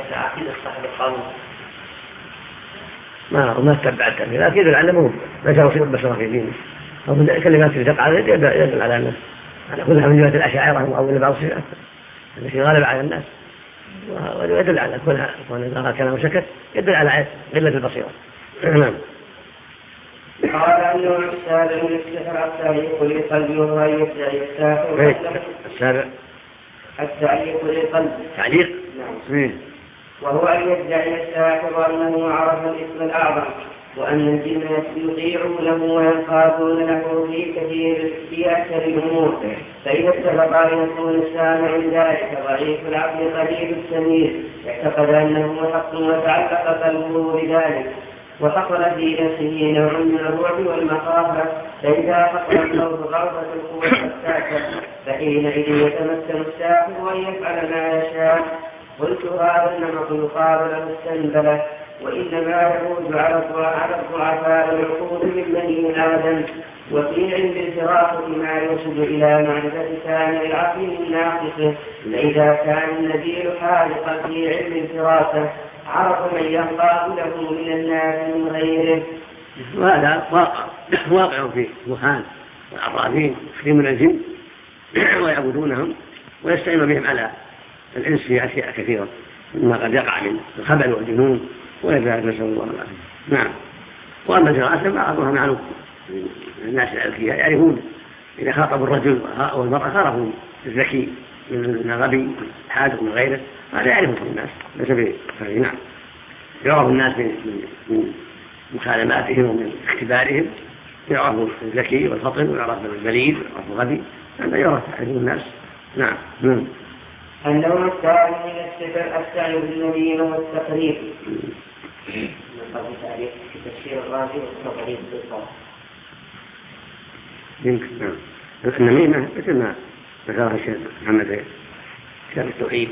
ما ما تبعت لكن يدل على مو ليس وصيب البشر في دينه أو من الكلمات اللي تقع يدل على أنه على كلها من جهة الأشاعرة أو من بعض الصفات التي غالب على الناس، ويدل على كونها كون كلام سكت يدل على قلة البصيرة. نعم. قال أنه السابع من السحر التعليق للقلب وهو يدعي الساحر. السابع التعليق للقلب تعليق نعم. وهو أن يدعي الساحر أنه عرف الاسم الأعظم وأن الجن يطيعونه وينقادون له في كثير في أكثر الأمور، فإذا اتفق أن يكون السامع ذلك ضعيف العقل قليل السمير اعتقد أنه حق وتعلق قلبه بذلك وحصل في نفسه نوع من الرعب والمخافة، فإذا حصل الصوت غرفة القوة الساكة فحينئذ يتمكن الساحر أن يفعل ما يشاء. قلت هذا النمط يقال له السنبلة، وإنما يعود على الضعفاء العقول من بني آدم. وفي علم الفراسة ما يوصل إلى معرفة كامل العقل من ناقصه، فإذا كان النبي حاذقا في علم الفراسة عرف من ينقاد له من الناس من غيره. وهذا واقع واقع في الكهان والعرافين يخدمون من الجن ويعبدونهم ويستعين بهم على الإنس في أشياء كثيرة مما قد يقع من الخبل والجنون ويبقى نسأل الله العافية. نعم. وأما الفراسة بعضها معروف الناس الأذكياء يعرفون إذا خاطبوا الرجل والمرأة خرفوا الذكي من الغبي الحاذق من غيره، هذا يعرفه الناس ليس بفرق. نعم. يعرف الناس من مكالماتهم ومن اختبارهم، يعرف الذكي والفطن ويعرف البليد ويعرف الغبي، هذا يعرف يعرفه الناس. نعم. النوع الثاني من السحر السعي بالنميمة والتقريب. قبل تعريف تفسير الرازي والتقريب بالضبط. يمكن نعم. النميمة مثل ما ذكرها الشيخ محمد شيخ التوحيد،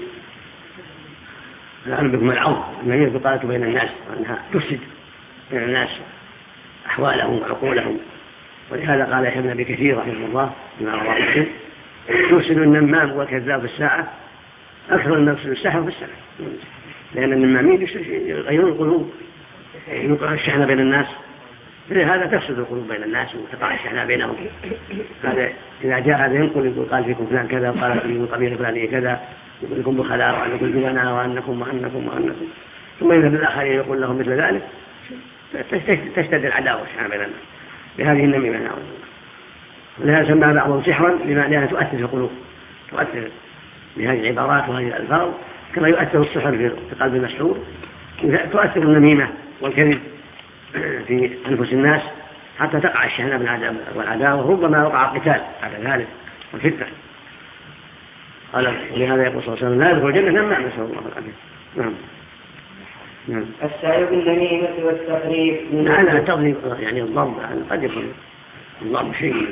العلم بكم العوض. النميمة تقالت بين الناس وأنها تفسد بين الناس أحوالهم وعقولهم، ولهذا قال يحيى بن أبي كثير رحمه الله بما رواه مسلم: يفسد النمام والكذاب في الساعة أكثر من يفسد السحر في السنة، لأن النمامين يغيرون القلوب، يوقع الشحنة بين الناس، لهذا تفسد القلوب بين الناس وتقع الشحنة بينهم. هذا إذا جاء هذا ينقل يقول قال فيكم فلان كذا وقال فيكم من قبيل فلانية كذا، يقول لكم بخلاء وأنكم جبنا وأنكم وأنكم وأنكم، ثم يذهب الآخرين يقول لهم مثل ذلك، تشتد العداوة والشحنة بين الناس بهذه النميمة. نعوذ بالله. ولهذا سماها بعضهم سحرا لأنها تؤثر في القلوب، تؤثر بهذه العبارات وهذه الألفاظ كما يؤثر السحر في قلب المسحور، تؤثر النميمة والكذب في أنفس الناس حتى تقع الشحنة والعداوة، وربما وقع القتال بعد ذلك والفتنة. قال ولهذا يقول صلى الله عليه وسلم: لا يدخل الجنة نمام، نسأل الله العافية. نعم. نعم. السعي بالنميمة والتقريب من على تضرب يعني الضرب، قد يكون الضرب شيء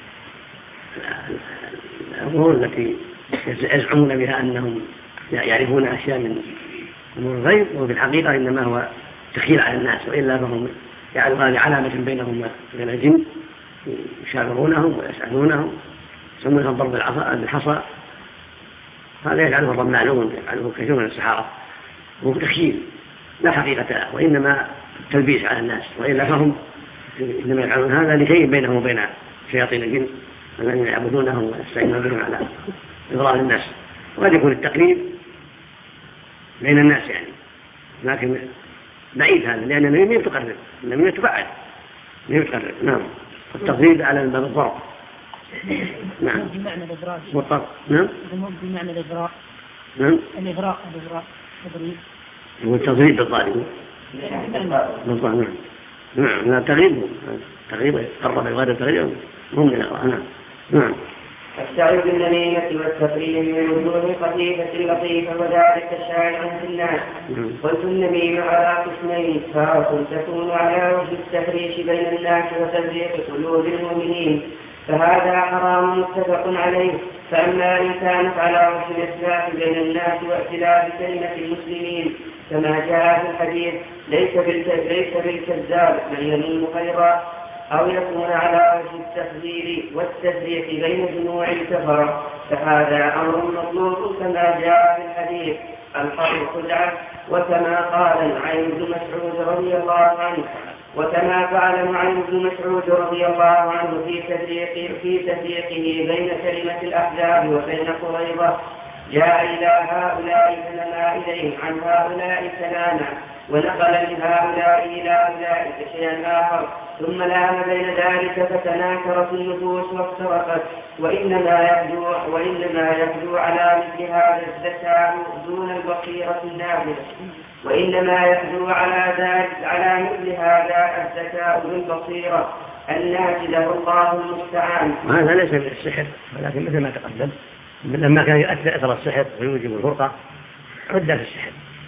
الأمور التي يزعمون بها أنهم يعرفون أشياء من أمور الغيب، وفي الحقيقة إنما هو تخيل على الناس، وإلا فهم يعلم هذه علامة بينهم وبين الجن، يشاورونهم ويسألونهم، يسمونها الضرب بالحصى. هذا يجعله الضرب معلوم، يجعله كثير من السحرة، وهو تخيل لا حقيقة له، وإنما تلبيس على الناس، وإلا فهم إنما يفعلون هذا لشيء بينهم وبين شياطين الجن الذين يعبدونهم ويستعينون بهم على إضرار الناس. وقد يكون التقريب بين الناس يعني، لكن بعيد هذا، لأن النميمة تقرب، النميمة تبعد، النميمة تقرب. نعم. التقريب على الباب الضرب. نعم. بمعنى الإغراء. والضرب. نعم. بمعنى الإغراء. نعم. الإغراء الإغراء تضريب. والتضريب بالظالم. بالظالم. نعم. نعم. التغريب تغريب قرب الغادة التغريب هم من الإغراء. نعم. نعم. السعي بالنميمة والتقريب من وجوه خفيفة لطيفة، وذلك شائع في الناس. قلت النميمة على قسمين: تارة تكون على وجه التفريش بين الناس وتفريق قلوب المؤمنين، فهذا حرام متفق عليه. فأما إن كانت على وجه الإصلاح بين الناس وائتلاف كلمة المسلمين كما جاء في الحديث: ليس بالكذاب من ينم خيرا، أو يكون على وجه التخذير والتفريق بين جموع الكفرة، فهذا أمر مطلوب كما جاء في الحديث: الحرب خدعة، وكما قال معين بن مسعود رضي الله عنه وكما فعل معين بن مسعود رضي الله عنه في تفريقه في تفريقه بين كلمة الأحزاب وبين قريظة: جاء إلى هؤلاء فنما إليهم، عن هؤلاء كلاما، ونقل من هؤلاء إلى أولئك شيئا آخر، ثم لام بين ذلك فتناكرت النفوس وافترقت. وإنما يبدو وإنما يبدو على مثل هذا الذكاء دون البصيرة النافذة وإنما يبدو على ذلك على مثل هذا الذكاء بالبصيرة النافذة، والله المستعان. وهذا ليس من السحر، ولكن مثل ما تقدم لما كان يؤثر أثر السحر ويوجب الفرقة عد في السحر.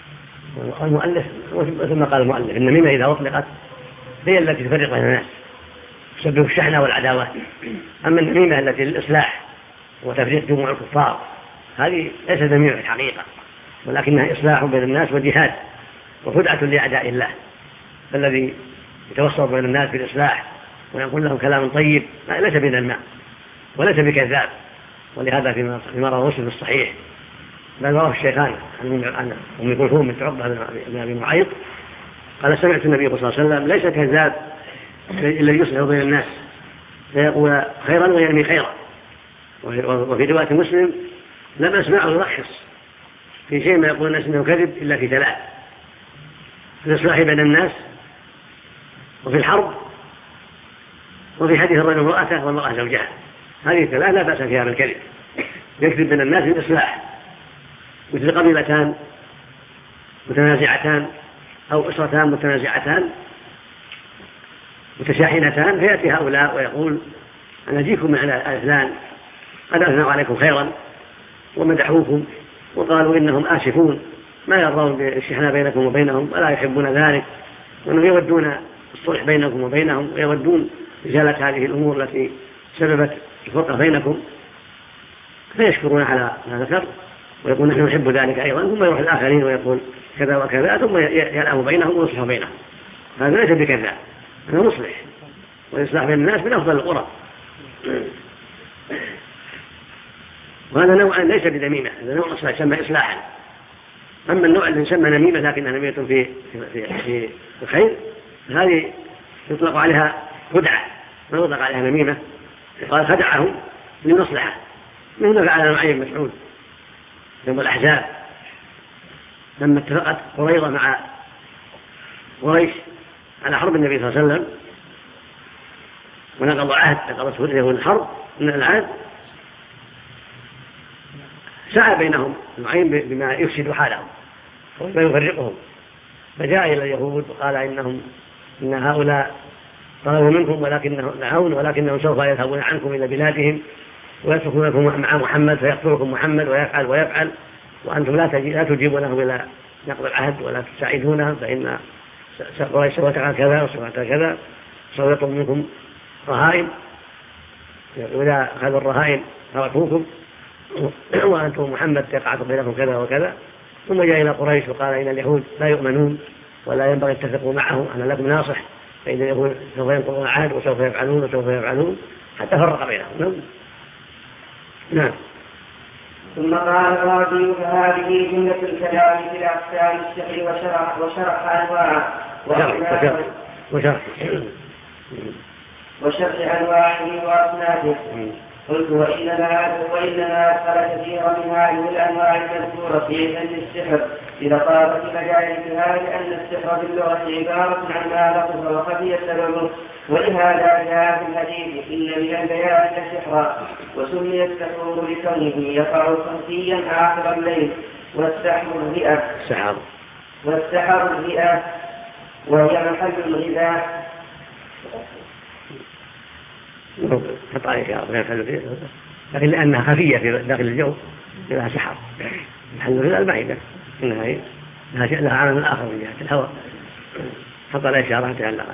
والمؤلف مثل ما قال المؤلف: النميمة إذا أطلقت هي التي تفرق بين الناس، تسبب الشحنة والعداوة. أما النميمة التي للإصلاح وتفريق جموع الكفار هذه ليست نميمة في الحقيقة، ولكنها إصلاح بين الناس وجهاد وخدعة لأعداء الله. فالذي يتوسط بين الناس بالإصلاح ويقول لهم كلام طيب ليس بنمام وليس بكذاب. ولهذا فيما رواه مسلم الصحيح بل رواه الشيخان عن أم كلثوم بنت عقبة بن أبي معيط قال: سمعت النبي صلى الله عليه وسلم: ليس كذاب إلا يصلح بين الناس فيقول خيرا ويرمي خيرا. وفي رواية مسلم: لم أسمعه يرخص في شيء ما يقول الناس إنه كذب إلا في ثلاث: في الإصلاح بين الناس، وفي الحرب، وفي حديث الرجل امرأته والمرأة زوجها. هذه الثلاث لا بأس فيها بالكذب، يكذب بين الناس بالإصلاح، مثل قبيلتان متنازعتان أو أسرتان متنازعتان متشاحنتان، فيأتي هؤلاء ويقول: أنا أجيكم من على فلان قد أثنوا عليكم خيرا ومدحوكم وقالوا إنهم آسفون ما يرضون بالشحناء بينكم وبينهم ولا يحبون ذلك، وأنهم يودون الصلح بينكم وبينهم ويودون إزالة هذه الأمور التي سببت الفرقة بينكم، فيشكرون على ما ذكر ويقول نحن نحب ذلك أيضا، ثم يروح الآخرين ويقول كذا وكذا ثم يلعب بينهم ويصلح بينهم. هذا ليس بكذا، هذا مصلح، والإصلاح بين الناس من أفضل القرى. وهذا نوع ليس بذميمة، هذا نوع أصلا يسمى إصلاحا. أما النوع الذي يسمى نميمة لكنها نميمة في في في الخير، هذه يطلق عليها خدعة، ما يطلق عليها نميمة. قال خدعهم لمصلحة، مثل فعل نوعين مسعود يوم الأحزاب لما اتفقت قريظة مع قريش على حرب النبي صلى الله عليه وسلم ونقضوا عهد، نقضته له الحرب من العهد، سعى بينهم نوعين بما يفسد حالهم ويفرقهم، فجاء إلى اليهود وقال إنهم إن هؤلاء طلبوا منكم ولكنهم دعون ولكنهم سوف يذهبون عنكم إلى بلادهم ويتركونكم مع محمد فيقتلكم محمد ويفعل ويفعل وأنتم لا تجيبونه إلى نقض العهد ولا تساعدونه، فإن قريش سوف تفعل كذا وسوف تفعل كذا، سوف يطلب منكم رهائن، وإذا أخذوا الرهائن تركوكم وأنتم محمد يقعد بينكم كذا وكذا. ثم جاء إلى قريش وقال إن اليهود لا يؤمنون ولا ينبغي أن تتفقوا معهم، أنا لكم ناصح، فإن اليهود سوف ينقضون العهد وسوف يفعلون وسوف يفعلون حتى فرق بينهم. نعم. ثم قال الرازي فهذه جملة الكلام في الأقسام السحر وشرح وشرح أنواعه وشرح وشرح وشرح أنواعه وأصنافه. قلت وإنما وإنما أدخل كثيرا من هذه الأنواع المذكورة في علم السحر للطابة مجالسها، لأن السحر في اللغة عبارة عن ما لفظ وخفي سببه، ولهذا جاء في الحديث إن من البيان لسحرا، وسمي السحور لكونه يقع خفيا آخر الليل، والسحر الرئة السحر والسحر الرئة وهي محل الغذاء. حط عليك يا رب، لكن لأنها خفية في داخل الجو لها سحر، محل الغذاء المعدة، إنها لها عامل آخر من جهة الهواء. حط عليك يا رب تعالى.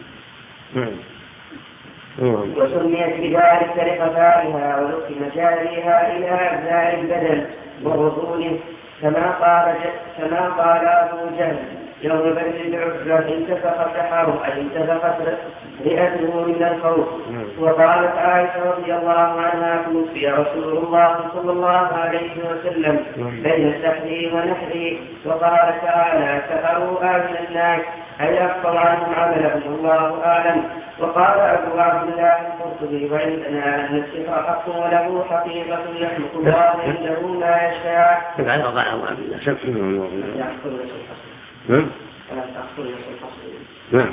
وسميت بذلك لخفائها ولطف مجاريها إلى أجزاء البدن وغضونه، كما قال كما قال أبو جهل يوم بدر العزلة انتفخ سحره أي انتفخت رئته من الخوف. وقالت عائشة رضي الله عنها توفي رسول الله صلى الله عليه وسلم بين سحره ونحره، وقال تعالى سحروا آمن الناس أي أكثر عنهم عملهم الله أعلم. وقال أبو عبد الله القرطبي وعندنا أن السحر حق وله حقيقة يخلق الله عنده ما يشاء. نعم. نعم.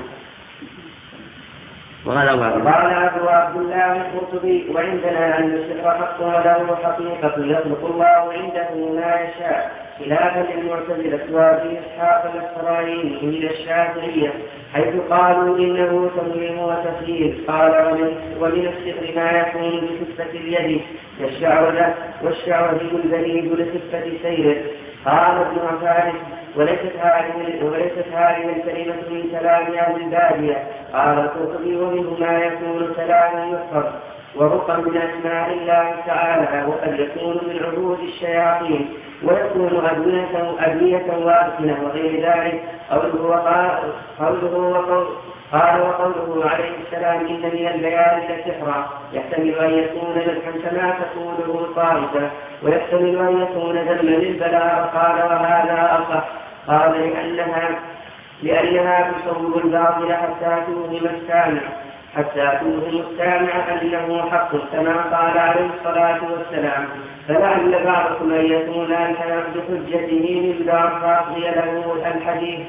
وقال أبو عبد الله القرطبي وعندنا أن السحر حق وله حقيقة يخلق الله عنده ما يشاء، خلافا للمعتزلة وأبي إسحاق الأسرائيلي من الشافعية حيث قالوا إنه تمويه وتسيير. قال ومن السحر ما يكون بخفة اليد كالشعوذة والشعوذة البريد لخفة سيره. قال ابن عفان وليست هذه الكلمة من كلام أهل البادية. قال القرطبي ومنه ما يكون كلاما يحفظ ورقا من أسماء الله تعالى، وقد يكون من عروض الشياطين ويكون أدوية وألسنة وغير ذلك. قوله وقوله قال وقوله عليه السلام إن من البيان لسحرا يحتمل أن يكون مدحا كما تقوله طائفة، ويحتمل أن يكون ذما للبلاء. قال وهذا أصح. قال لأنها لأنها تصوب الباطل حتى توهم السامع حتى توهم السامع أنه حق كما قال عليه الصلاة والسلام. فلعل بعضكم أن يكون ألحن بحجته من بعض فأقضي له الحديث.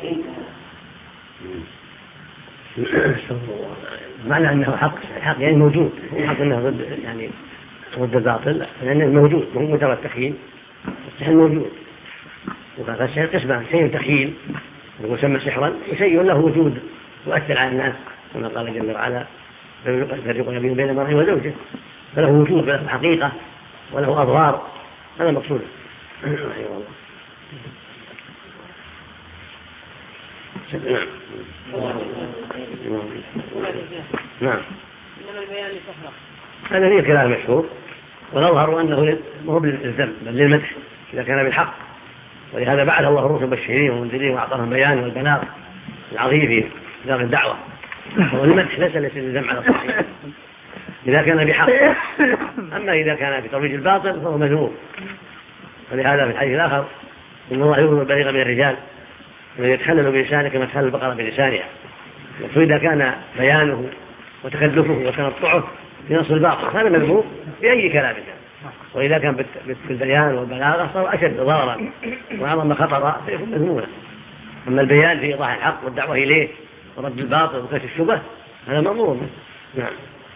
معنى أنه حق حق يعني موجود، حق أنه ضد يعني ضد الباطل لأنه موجود، مو مجرد تخيل، السحر موجود. وقال السحر قسمان، شيء تخيل ويسمى سحرا، وشيء له وجود يؤثر على الناس كما قال جل وعلا فيفرقون بين المرء وزوجه، فله وجود وله حقيقة وله أضرار، هذا المقصود. نعم نعم هذا فيه كلام مشهور، ونظهر أنه مو بالذم بل للمدح إذا كان بالحق، ولهذا بعث الله الرسل مبشرين ومنذرين وأعطاهم البيان والبلاغ العظيم في دار الدعوة، والمدح ليس ليس للذم على الصحيح إذا كان بحق. أما إذا كان بترويج الباطل فهو مذموم، ولهذا في الحديث الآخر إن الله يظلم البليغ من الرجال ويتحلل بلسانه كما تحلل البقرة بلسانها، فإذا كان بيانه وتكلفه وتنطعه في نص الباطل هذا مذموم بأي كلام كان، وإذا كان بالبيان والبلاغة صار أشد ضررا وأعظم خطرا فيكون مذموما. أما البيان في إيضاح الحق والدعوة إليه ورد الباطل وكشف الشبه هذا مأمور. نعم.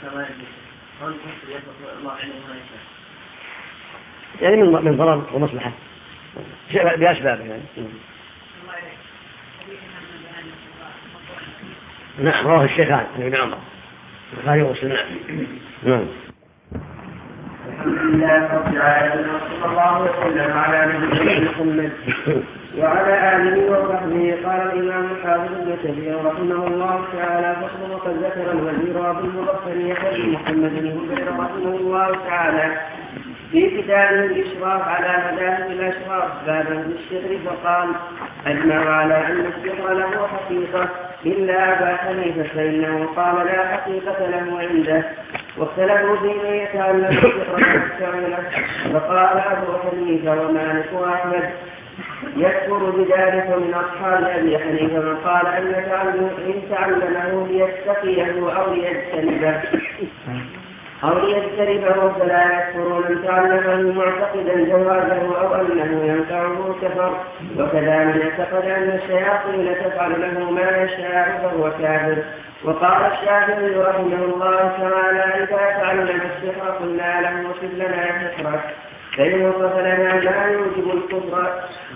يعني من من ضرر ومصلحة بأسباب يعني. نعم رواه الشيخان عن ابن عمر البخاري ومسلم. نعم. الحمد لله رب العالمين وصلى الله وسلم على نبينا محمد وعلى آله وصحبه. قال الإمام الحافظ ابن كثير رحمه الله تعالى: فصل. وقد ذكر الوزير أبو المظفر يحيى محمد بن هبير رحمه الله تعالى في كتابه الإشراف على مذاهب الأشراف بابا بالسحر، فقال: أجمع على أن السحر له حقيقة إلا أبا حنيفة فإنه قال لا حقيقة له عنده، واختلفوا فيما يتعلم السحر والتعويل، فقال أبو حنيفة ومالك وأحمد يكفر بذلك من أصحاب أبي حنيفة من قال إن تعلمه ليتقيه أو ليجتنبه أو ليجتنبه فلا يكفر، من تعلمه معتقدا جوازه أو أنه ينفعه كفر، وكذا من اعتقد أن الشياطين تفعل له ما يشاء فهو كافر. وقال الشافعي رحمه الله تعالى: إذا تعلم السحر قلنا له وصف لنا سحرك، فإن وصف لنا ما يوجب الكفر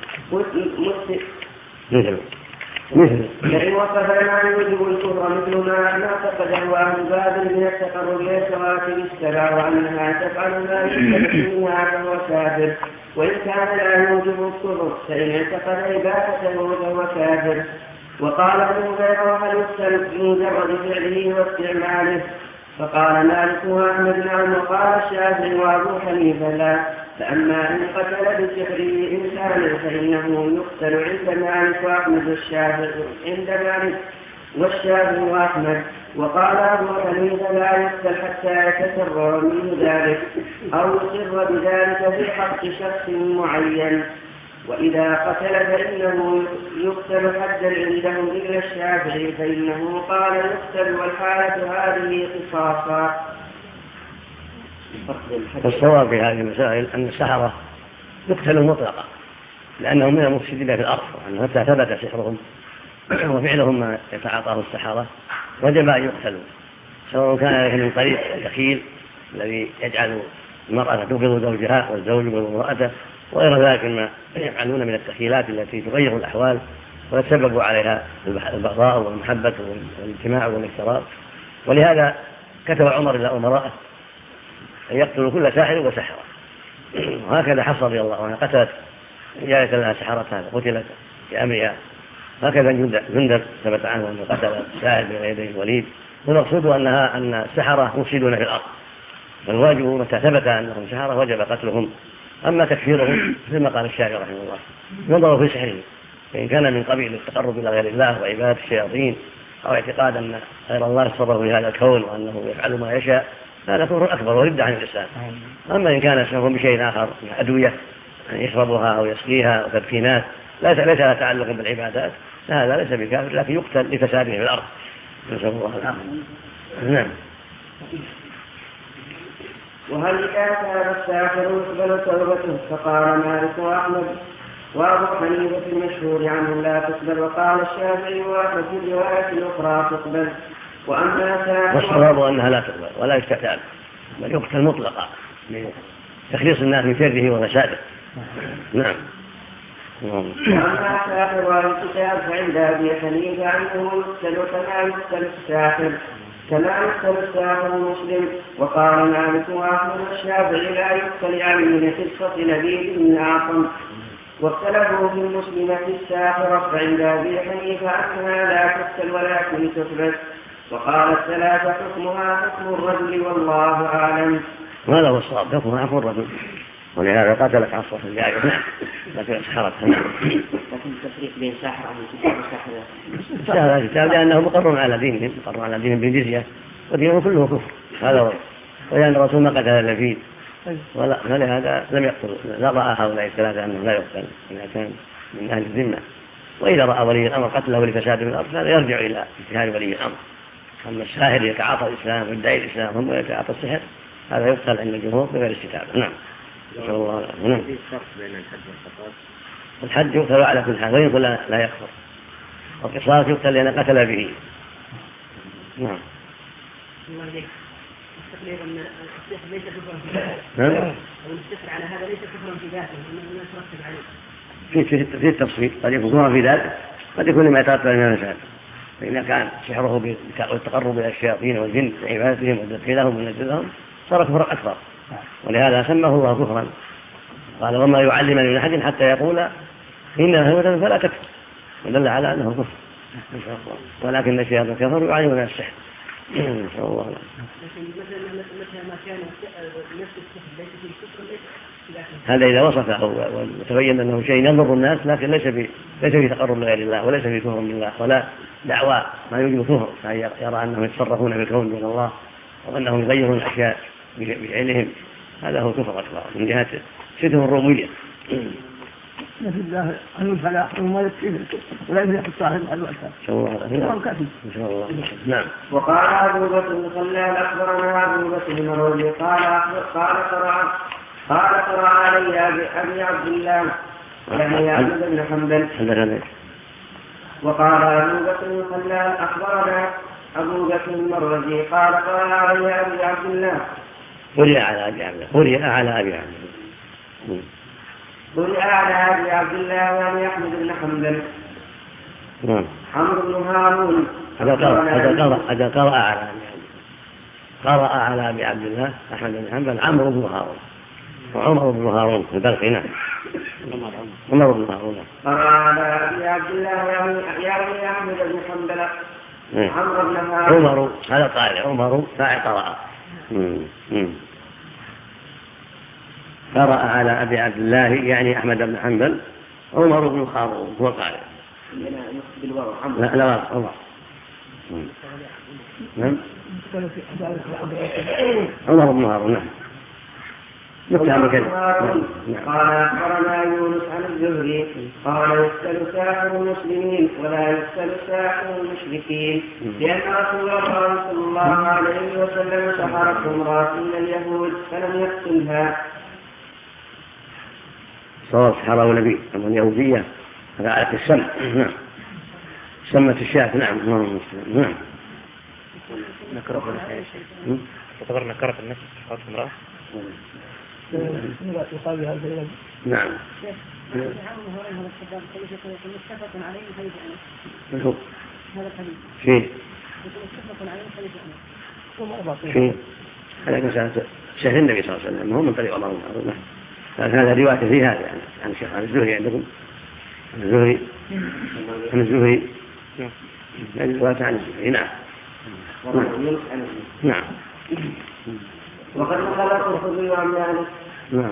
فإن وصف لنا يوجب الكفر مثل ما اعتقده أهل بابل من التقرب إلى الكواكب السبع وأنها تفعل ما يشتبه منها فهو كافر، وإن كان لا يوجب الكفر فإن اعتقد إباحته فهو كافر. وقال ابن هبير: هل يقتل بمجرد فعله واستعماله؟ فقال مالك وأحمد: نعم. وقال الشافعي وأبو حنيفة: لا، فأما إن قتل بسحره إنسانا فإنه يقتل عند مالك وأحمد والشافعي عند مالك والشافعي وأحمد. وقال أبو حنيفة: لا يقتل حتى يتسرع منه ذلك أو يقر بذلك في حق شخص معين، وإذا قتل فإنه يقتل حدا عندهم إلا الشافعي فإنه قال يقتل والحالة هذه قصاصا. الصواب في هذه المسائل أن السحرة يقتلوا مطلقا لأنهم من المفسدين في الأرض، وأن متى ثبت سحرهم وفعلهم ما يتعاطاه السحرة وجب أن يقتلوا، سواء كان من طريق الدخيل الذي يجعل المرأة تبغض زوجها والزوج يبغض امرأته وغير ذلك مما يفعلون من التخيلات التي تغير الأحوال ويتسبب عليها البغضاء والمحبة والانتماع والافتراء. ولهذا كتب عمر إلى أمرائه أن يقتلوا كل ساحر وسحرة، وهكذا حصل رضي الله عنها قتلت رجالة لها سحرتها قتلت بأمرها، هكذا جندب ثبت عنه أنه قتل ساحر بين يدي الوليد. والمقصود أنها أن السحرة مفسدون في الأرض، فالواجب متى ثبت أنهم سحرة وجب قتلهم. أما تكفيرهم كما قال الشافعي رحمه الله ينظر في سحره، فإن كان من قبيل التقرب إلى غير الله وعبادة الشياطين أو اعتقاد أن غير الله يتصرف في هذا الكون وأنه يفعل ما يشاء هذا كفر أكبر ورد عن الإسلام. أما إن كان يشرب بشيء آخر من أدوية يشربها أو يسقيها أو تدفينات ليس لها تعلق بالعبادات فهذا ليس بكافر، لكن يقتل لفساده في الأرض. نسأل الله العافية. نعم. وهل إذا كان الساحر يقبل توبته؟ فقال مالك وأحمد وأبو حنيفة المشهور عنه لا تقبل، وقال الشافعي وأحمد في الرواية الأخرى تقبل. وأما ساحر والصواب أنها لا تقبل ولا يستتاب بل يقتل مطلقا لتخليص الناس من شره وفساده. نعم. وأما ساحر الكتاب فعند أبي حنيفة أنه يقتل كما يقتل الساحر، كما يقتل الساحر المسلم. وقال مالك وأحمد الشافعي لا يقتل عن قصة لبيد بن أعصم. واختلفوا في المسلمة الساحرة فعند أبي حنيفة أنها لا تقتل ولكن تثبت. وقال الثلاثة حكمها حكم الرجل والله أعلم. وهذا هو الصواب، حكمها حكم الرجل، ولهذا قتلت عصفة الجارية. نعم لكن سحرتها. نعم لكن التفريق بين ساحر وكتاب وساحر سهل الكتاب لأنه مقر على دينهم، مقر على دينهم بالجزية، ودينهم كله كفر. هذا هو، ولأن الرسول ما قتل لبيد فلهذا لم يقتل. لا رأى هؤلاء الثلاثة أنه لا يقتل إذا كان من أهل الذمة. وإذا رأى ولي الأمر قتله لفساد من الأرض هذا يرجع إلى اجتهاد ولي الأمر. أما الساحر يتعاطى الإسلام ويدعي الإسلام ثم يتعاطى السحر هذا يقتل عند الجمهور بغير استتابة. نعم إن شاء الله. نعم الحج يقتل على كل حال ويقول لا يكفر. القصاص يقتل لأن قتل به. نعم التقرير أن السحر ليس كفرا في ذاته، أو السحر على هذا ليس كفرا في ذاته إنما يترتب عليه. في في التفصيل قد يكون كفرا في ذاته قد يكون لما يترتب من الفساد. فإذا كان سحره بالتقرب إلى الشياطين والجن وعبادتهم والذبح لهم والنذر لهم صار كفرا أكبر، ولهذا سماه الله كفرا. قال وما يعلم من أحد حتى يقول إنها هوة فلا تكفر، ودل على أنه كفر إن شاء الله. ولكن الشياطين كفروا يعلمون السحر إن شاء الله. لكن مثلا مثل ما كان نفس السحر ليس في الكفر هذا إذا وصفه وتبين أنه شيء يضر الناس لكن ليس في ليس في تقرب لغير الله وليس في كفر بالله ولا دعوى ما يوجب كفر، يرى أنهم يتصرفون بالكون دون الله وأنهم يغيرون الأشياء بفعلهم، هذا هو كفر أكبر من جهة شبه الربوبية. نفي الله عن الفلاح وما يكفيه ولا يملك صاحب الوقت إن شاء الله. إن شاء الله. نعم. وقال أبو بكر بن خلال أخبرنا أبو بكر بن مروي قال قال قرأ قال قرأ علي أبي عبد الله يعني أحمد بن حنبل. وقال أبو بكر بن خلال أخبرنا أبو بكر بن مروي قال قرأ علي أبي عبد الله قرئ على أبي عبد الله قرئ على أبي عبد الله قرئ على أبي عبد الله يعني أحمد بن حنبل. نعم. عمرو بن هارون هذا قرأ هذا قرأ على قرأ على أبي عبد الله أحمد بن حنبل عمرو بن هارون وعمر بن هارون في البلخي. نعم عمر بن هارون قرأ على أبي عبد الله يعني أحمد بن حنبل عمرو بن هارون. عمر هذا قال عمر فاعل قرأ قرأ على أبي عبد الله يعني أحمد بن حنبل عمر بن هارون هو قال لا لا عمر. نعم عمر بن هارون. نعم قال أخبرنا يونس عن الزهري قال يقتل ساحر المسلمين ولا يقتل ساحر المشركين لأن رسول الله صلى الله عليه وسلم سحرت امرأة من اليهود فلم يقتلها. صار سحره نبي أما اليهودية فعلت السم. نعم سمت الشاة. نعم نعم تعتبر نكرة النفس حرف امرأة. نعم. في في هذا كان شهر النبي صلى الله عليه وسلم هو من طريق الله معروف. هذا رواية في هذا يعني عن الشيخ عن الزهري عندكم عن الزهري عن الزهري هذه رواية عن الزهري. نعم نعم. وقد خلق الخضر عن ذلك. نعم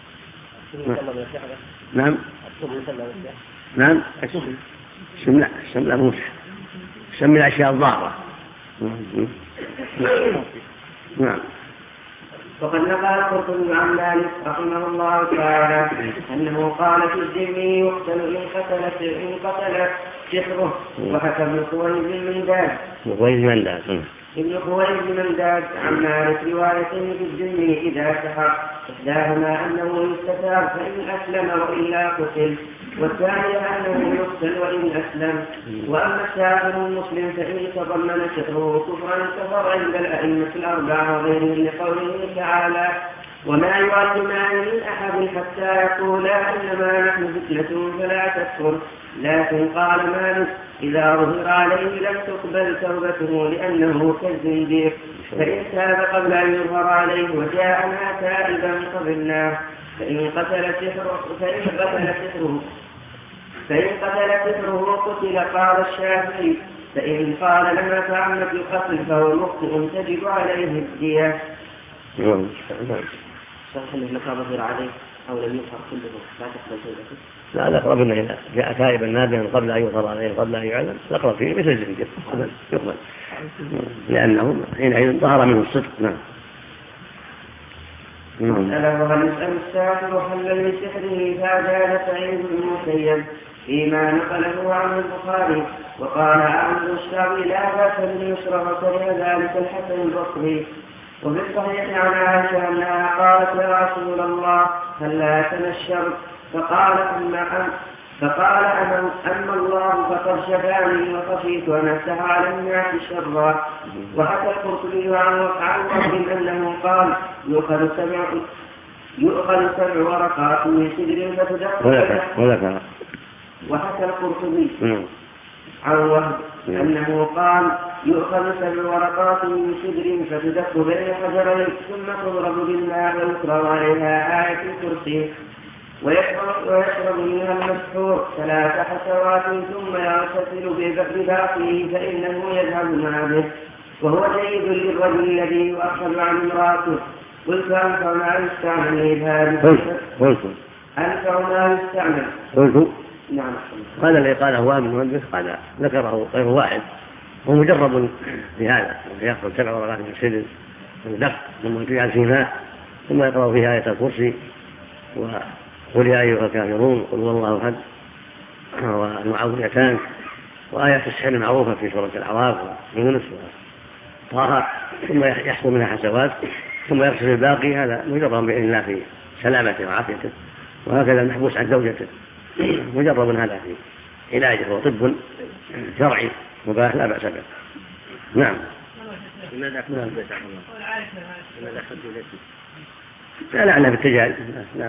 نعم نعم شمل شمل موسى شمل الأشياء الضارة. نعم. وقد نقل القرطبي عن مالك رحمه الله تعالى أنه قال في الذمي يقتل إن قتلت إن قتلت سحره. وحكى ابن خويلد بن منداد ابن خويلد بن منداد عن مالك روايتين في الذمي إذا سحر إحداهما أنه يستتاب فإن أسلم وإلا قتل والثانية أنه يقتل وإن أسلم. وأما الساحر المسلم فإن تضمن سحره كفرا كفر عند الأئمة الأربعة وغيرهم لقوله تعالى وما يعلمان من أحد حتى يقولا إنما نحن فتنة فلا تكفر. لكن قال مالك إذا ظهر عليه لم تقبل توبته لأنه كالزنديق، فإن تاب قبل أن يظهر عليه وجاءنا تائبا قبلناه. فإن قتل سحره فإن قتل سحره فإن قتل سحره قتل. قال الشافعي فإن قال لم يتعمد القتل فهو مخطئ تجب عليه الدية. صحيح أنه متى ظهر عليه أو لم يظهر كله لا تقبل توبته؟ لا الأقرب أنه إذا جاء تائبا نادما قبل أن يظهر عليه قبل أن يعلم الأقرب فيه مثل الزنديق يقبل لأنه حينئذ ظهر منه الصدق. نعم. مسألة وهل يسأل الساحر حل من سحره فأجاب سعيد بن المسيب فيما نقله عن البخاري. وقال عمرو الشعبي لا بأس بن يشرب وكره ذلك الحسن البصري. وفي الصحيح عن عائشة أنها قالت يا رسول الله هل لا تنشرت؟ فقال أما فقال أما, أما الله فقد شفاني وخشيت أن أفتح على الناس شرا. وحكى القرطبي عن وقت أنه قال يؤخذ سبع يؤخذ سبع ورقات من سدر فتدق. وحكى القرطبي عن وهب أنه قال يؤخذ سبع ورقات من سدر فتدق بين حجرين ثم تضرب بالماء ويقرأ عليها آية الكرسي ويشرب منها المسحور ثلاث حسوات ثم يغتسل بباقيه فإنه يذهب مع به وهو جيد للرجل الذي يؤخذ عن امرأته. قلت أنفع ما يستعمل هذا أنفع ما يستعمل قلت نعم. قال اللي قاله وائل بن مهندس قال ذكره غير واحد ومجرب بهذا يأخذ سبع ورقات من السدر ودق ثم يجعل في ماء ثم يقرأ فيها آية الكرسي وقل يا أيها الكافرون قل هو الله أحد والمعوذتان وآية السحر المعروفة في سورة الأعراف ويونس وطه ثم يحصل منها حسوات ثم يغسل الباقي. هذا مجرب بإذن الله في سلامته وعافيته. وهكذا المحبوس عن زوجته مجرب هذا في علاجه وطب شرعي مباح لا بأس به. نعم. لماذا أخذ البيت عن الله؟ لماذا أخذ البيت؟ لا لعنة بالتجارب. نعم.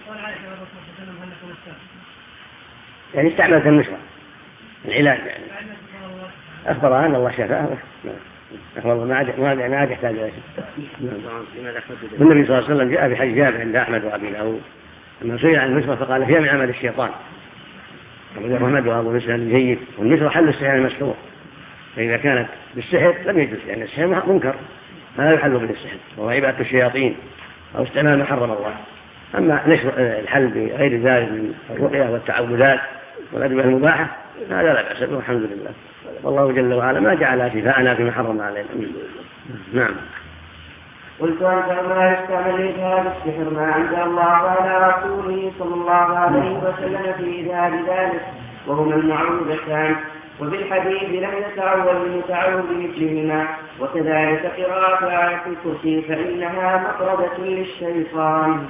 يعني استعملت النشرة العلاج يعني أخبر أن الله شفاه. أخبر ما عاد ما عاد يحتاج إلى شيء. النبي صلى الله عليه وسلم جاء بحديث جابر عند أحمد وأبي داود لما سئل عن النشرة فقال هي من عمل الشيطان. أبو أحمد وأبو مسلم جيد والنشرة حل السحر المسحور. فإذا كانت بالسحر لم يجوز لأن السحر منكر لا يحل بالسحر وهو عبادة الشياطين أو استعمال ما حرم الله. أما نشر الحل بغير ذلك من الرقية والتعوذات والأدوية المباحة هذا لا بأس به والحمد لله. والله جل وعلا ما جعل شفاءنا فيما حرم علينا. نعم. قلت أنت ما يستعمل إذهاب السحر ما عند الله على رسوله صلى الله عليه وسلم في إذهاب ذلك وهما المعوذتان. وفي الحديث لم يتعوذ المتعوذ بمثلهما. وكذلك قراءة آية الكرسي فإنها مطردة للشيطان.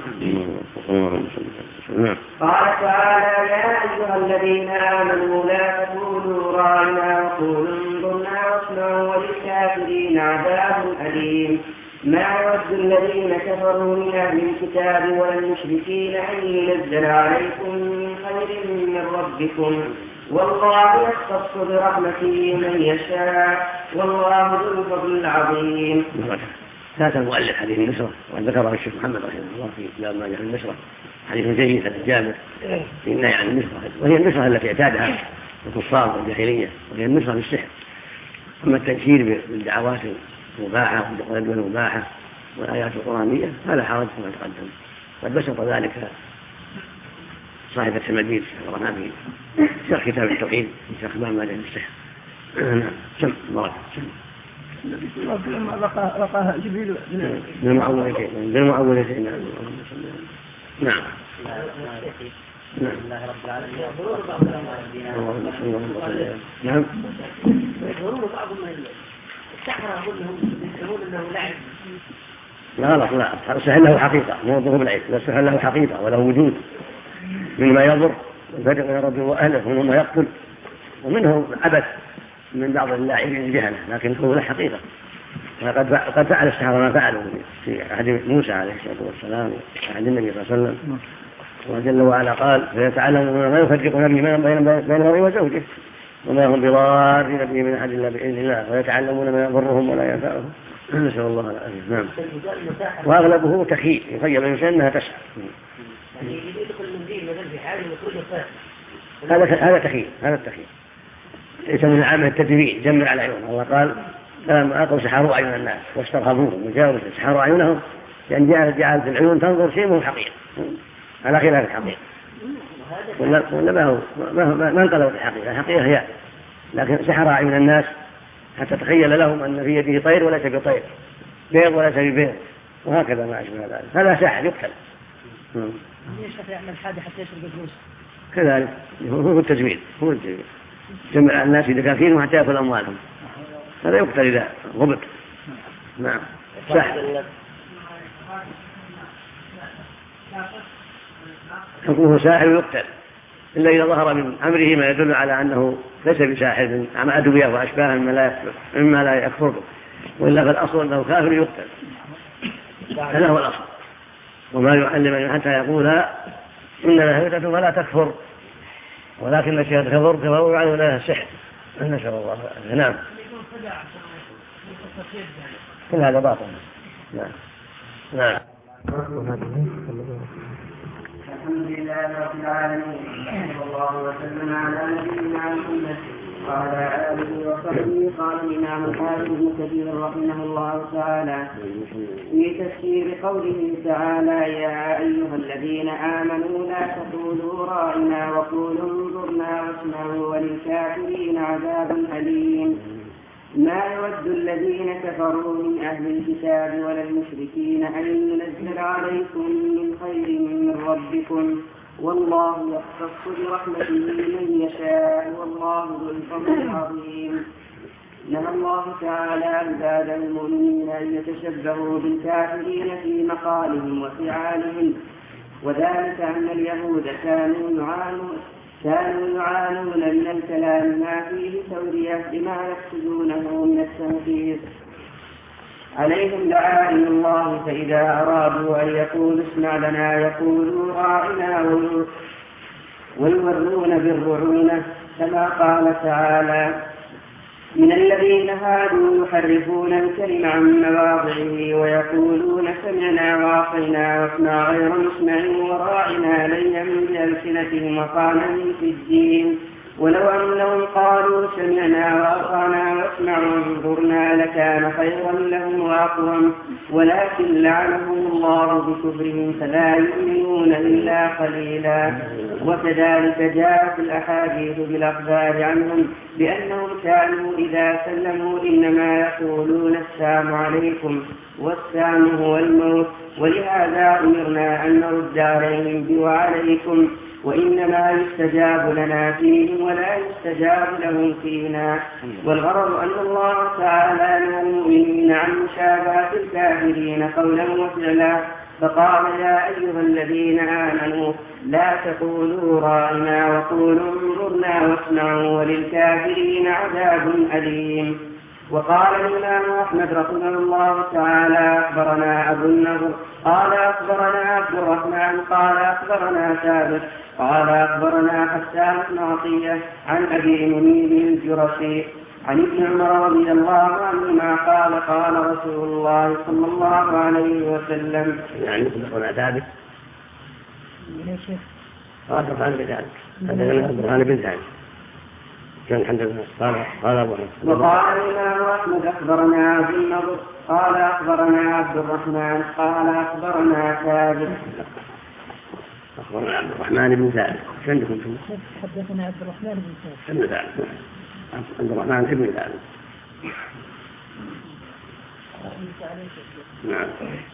قال تعالى يا أيها الذين آمنوا لا تقولوا راعنا وقولوا انظرنا واسمعوا وللكافرين عذاب أليم. ما يود الذين كفروا من أهل الكتاب والمشركين أن ينزل عليكم من خير من ربكم والله يختص برحمته من يشاء والله ذو الفضل العظيم. هذا المؤلف حديث النشرة وذكره الشيخ محمد رحمه الله في باب ما جاء النشرة حديث جيد عن الجامع في النهي عن النشرة وهي النشرة التي اعتادها الكفار والجاهلية وهي النشرة بالسحر. أما التنشير بالدعوات المباحة والأدوية المباحة والآيات القرآنية هذا حرج كما تقدم. قد بسط ذلك صاحب السمديد ورنا به شرح كتاب التوحيد شرح باب ما جاء السحر. نعم. سم مرة سم لما لقاها جبريل بالمعوذتين بالمعوذتين. نعم. بسم الله رب العالمين. نعم. يقولون بعضهم السحرة يقولون انه لعب. لا لا لا السحر له حقيقة مو ضرب العين. السحر له حقيقة وله وجود مما يضر الفرق بين ربه وأهله ومما يقتل ومنه عبث من بعض اللاعبين الجهلة لكن هو له حقيقة. قد قد فعل السحرة ما فعلوا في عهد موسى عليه الصلاة والسلام عهد النبي صلى الله عليه وسلم. وجل وعلا قال فيتعلمون ما يفرقون بين المرء وزوجه وما هم بضارين به من أحد إلا بإذن الله ويتعلمون ما يضرهم ولا ينفعهم. نسأل الله العافية. نعم. وأغلبه تخيل يخيل الإنسان أنها تسعى. هذا هذا تخيل هذا التخيل ليس من العمل التدبير جمع على عيونهم. الله قال لما أقوا سحروا أعين الناس واسترهبوهم وجاوزوا سحروا أعينهم لأن جعلت جعلت العيون تنظر شيء من حقيقة على خلاف الحقيقة ولا ولا ما هو ما ما انقلبت الحقيقة. الحقيقة هي لكن سحر أعين الناس حتى تخيل لهم أن في يده طير وليس بطير بيض وليس ببيض وهكذا ما أشبه ذلك. هذا ساحر يقتل. يشرف يعمل حاجة حتى يشرب الفلوس كذلك هو التزويد هو التزويد جمع الناس دكاكين حتى يأكل أموالهم هذا يقتل إذا غبط. نعم. ساحر حكمه ساحر يقتل إلا إذا ظهر من أمره ما يدل على أنه ليس بساحر عن أدوية وأشباه مما لا يكفر به وإلا فالأصل أنه كافر يقتل. هذا هو الأصل. وما يعلم حتى يقول إنها هدة فلا تكفر ولكن الشيء تكفر فهو يعلم لها السحر. نسأل الله. نعم. كل هذا باطل. نعم. نعم. الحمد لله رب العالمين صلى الله وسلم على نبينا محمد وعلى آله وصحبه. قال الإمام الحافظ ابن كثير رحمه الله تعالى في تفسير قوله تعالى يا أيها الذين آمنوا لا تقولوا راعنا وقولوا انظرنا واسمعوا وللكافرين عذاب أليم. ما يود الذين كفروا من أهل الكتاب ولا المشركين أن ينزل عليكم من خير من ربكم والله يختص برحمته من يشاء والله ذو الفضل العظيم. نهى الله تعالى عباد المؤمنين أن يتشبهوا بالكافرين في مقالهم وفعالهم وذلك أن اليهود كانوا يعانون كانوا يعانون من الكلام ما فيه تورية بما يقصدونه من التنفيذ عليهم لعائن الله فإذا أرادوا أن يقولوا اسمع لنا يقولوا راعنا ويورون بالرعونة كما قال تعالى من الذين هادوا يحرفون الكلم عن مواضعه ويقولون سمعنا وعصينا واسمع غير مسمع وراعنا ليا بألسنتهم وقالا في الدين ولو أنهم قالوا سمعنا وأطعنا واسمعوا وانظرنا لكان خيرا لهم وأقوم ولكن لعنهم الله بكفرهم فلا يؤمنون إلا قليلا. وكذلك جاء في الأحاديث بالأخبار عنهم بأنهم كانوا إذا سلموا إنما يقولون السلام عليكم والسلام هو الموت ولهذا أمرنا أن نرد عليهم بوعليكم وإنما يستجاب لنا فيهم ولا يستجاب لهم فينا. والغرض أن الله تعالى نهى المؤمنين عن مشابهة الكافرين قولا وفعلا فقال يا أيها الذين آمنوا لا تقولوا راعنا وقولوا انظرنا واسمعوا وللكافرين عذاب أليم. وقال الإمام أحمد رحمه الله تعالى أخبرنا أبو النضر قال أخبرنا عبد الرحمن قال أخبرنا ثابت قال أخبرنا حسان بن عطية عن أبي منيب الجرشي عن ابن عمر رضي الله عنهما قال قال رسول الله صلى الله عليه وسلم يعني أخبرنا ثابت قال عن بذلك عن بن ثابت كان الحمد لله قال قال أبو وقال الإمام أحمد أخبرنا عبد النضر قال أخبرنا عبد الرحمن قال أخبرنا ثابت أخبرنا عبد الرحمن بن ثابت عندكم حدثنا عبد الرحمن بن ثابت بن ثابت عبد الرحمن بن ثابت نعم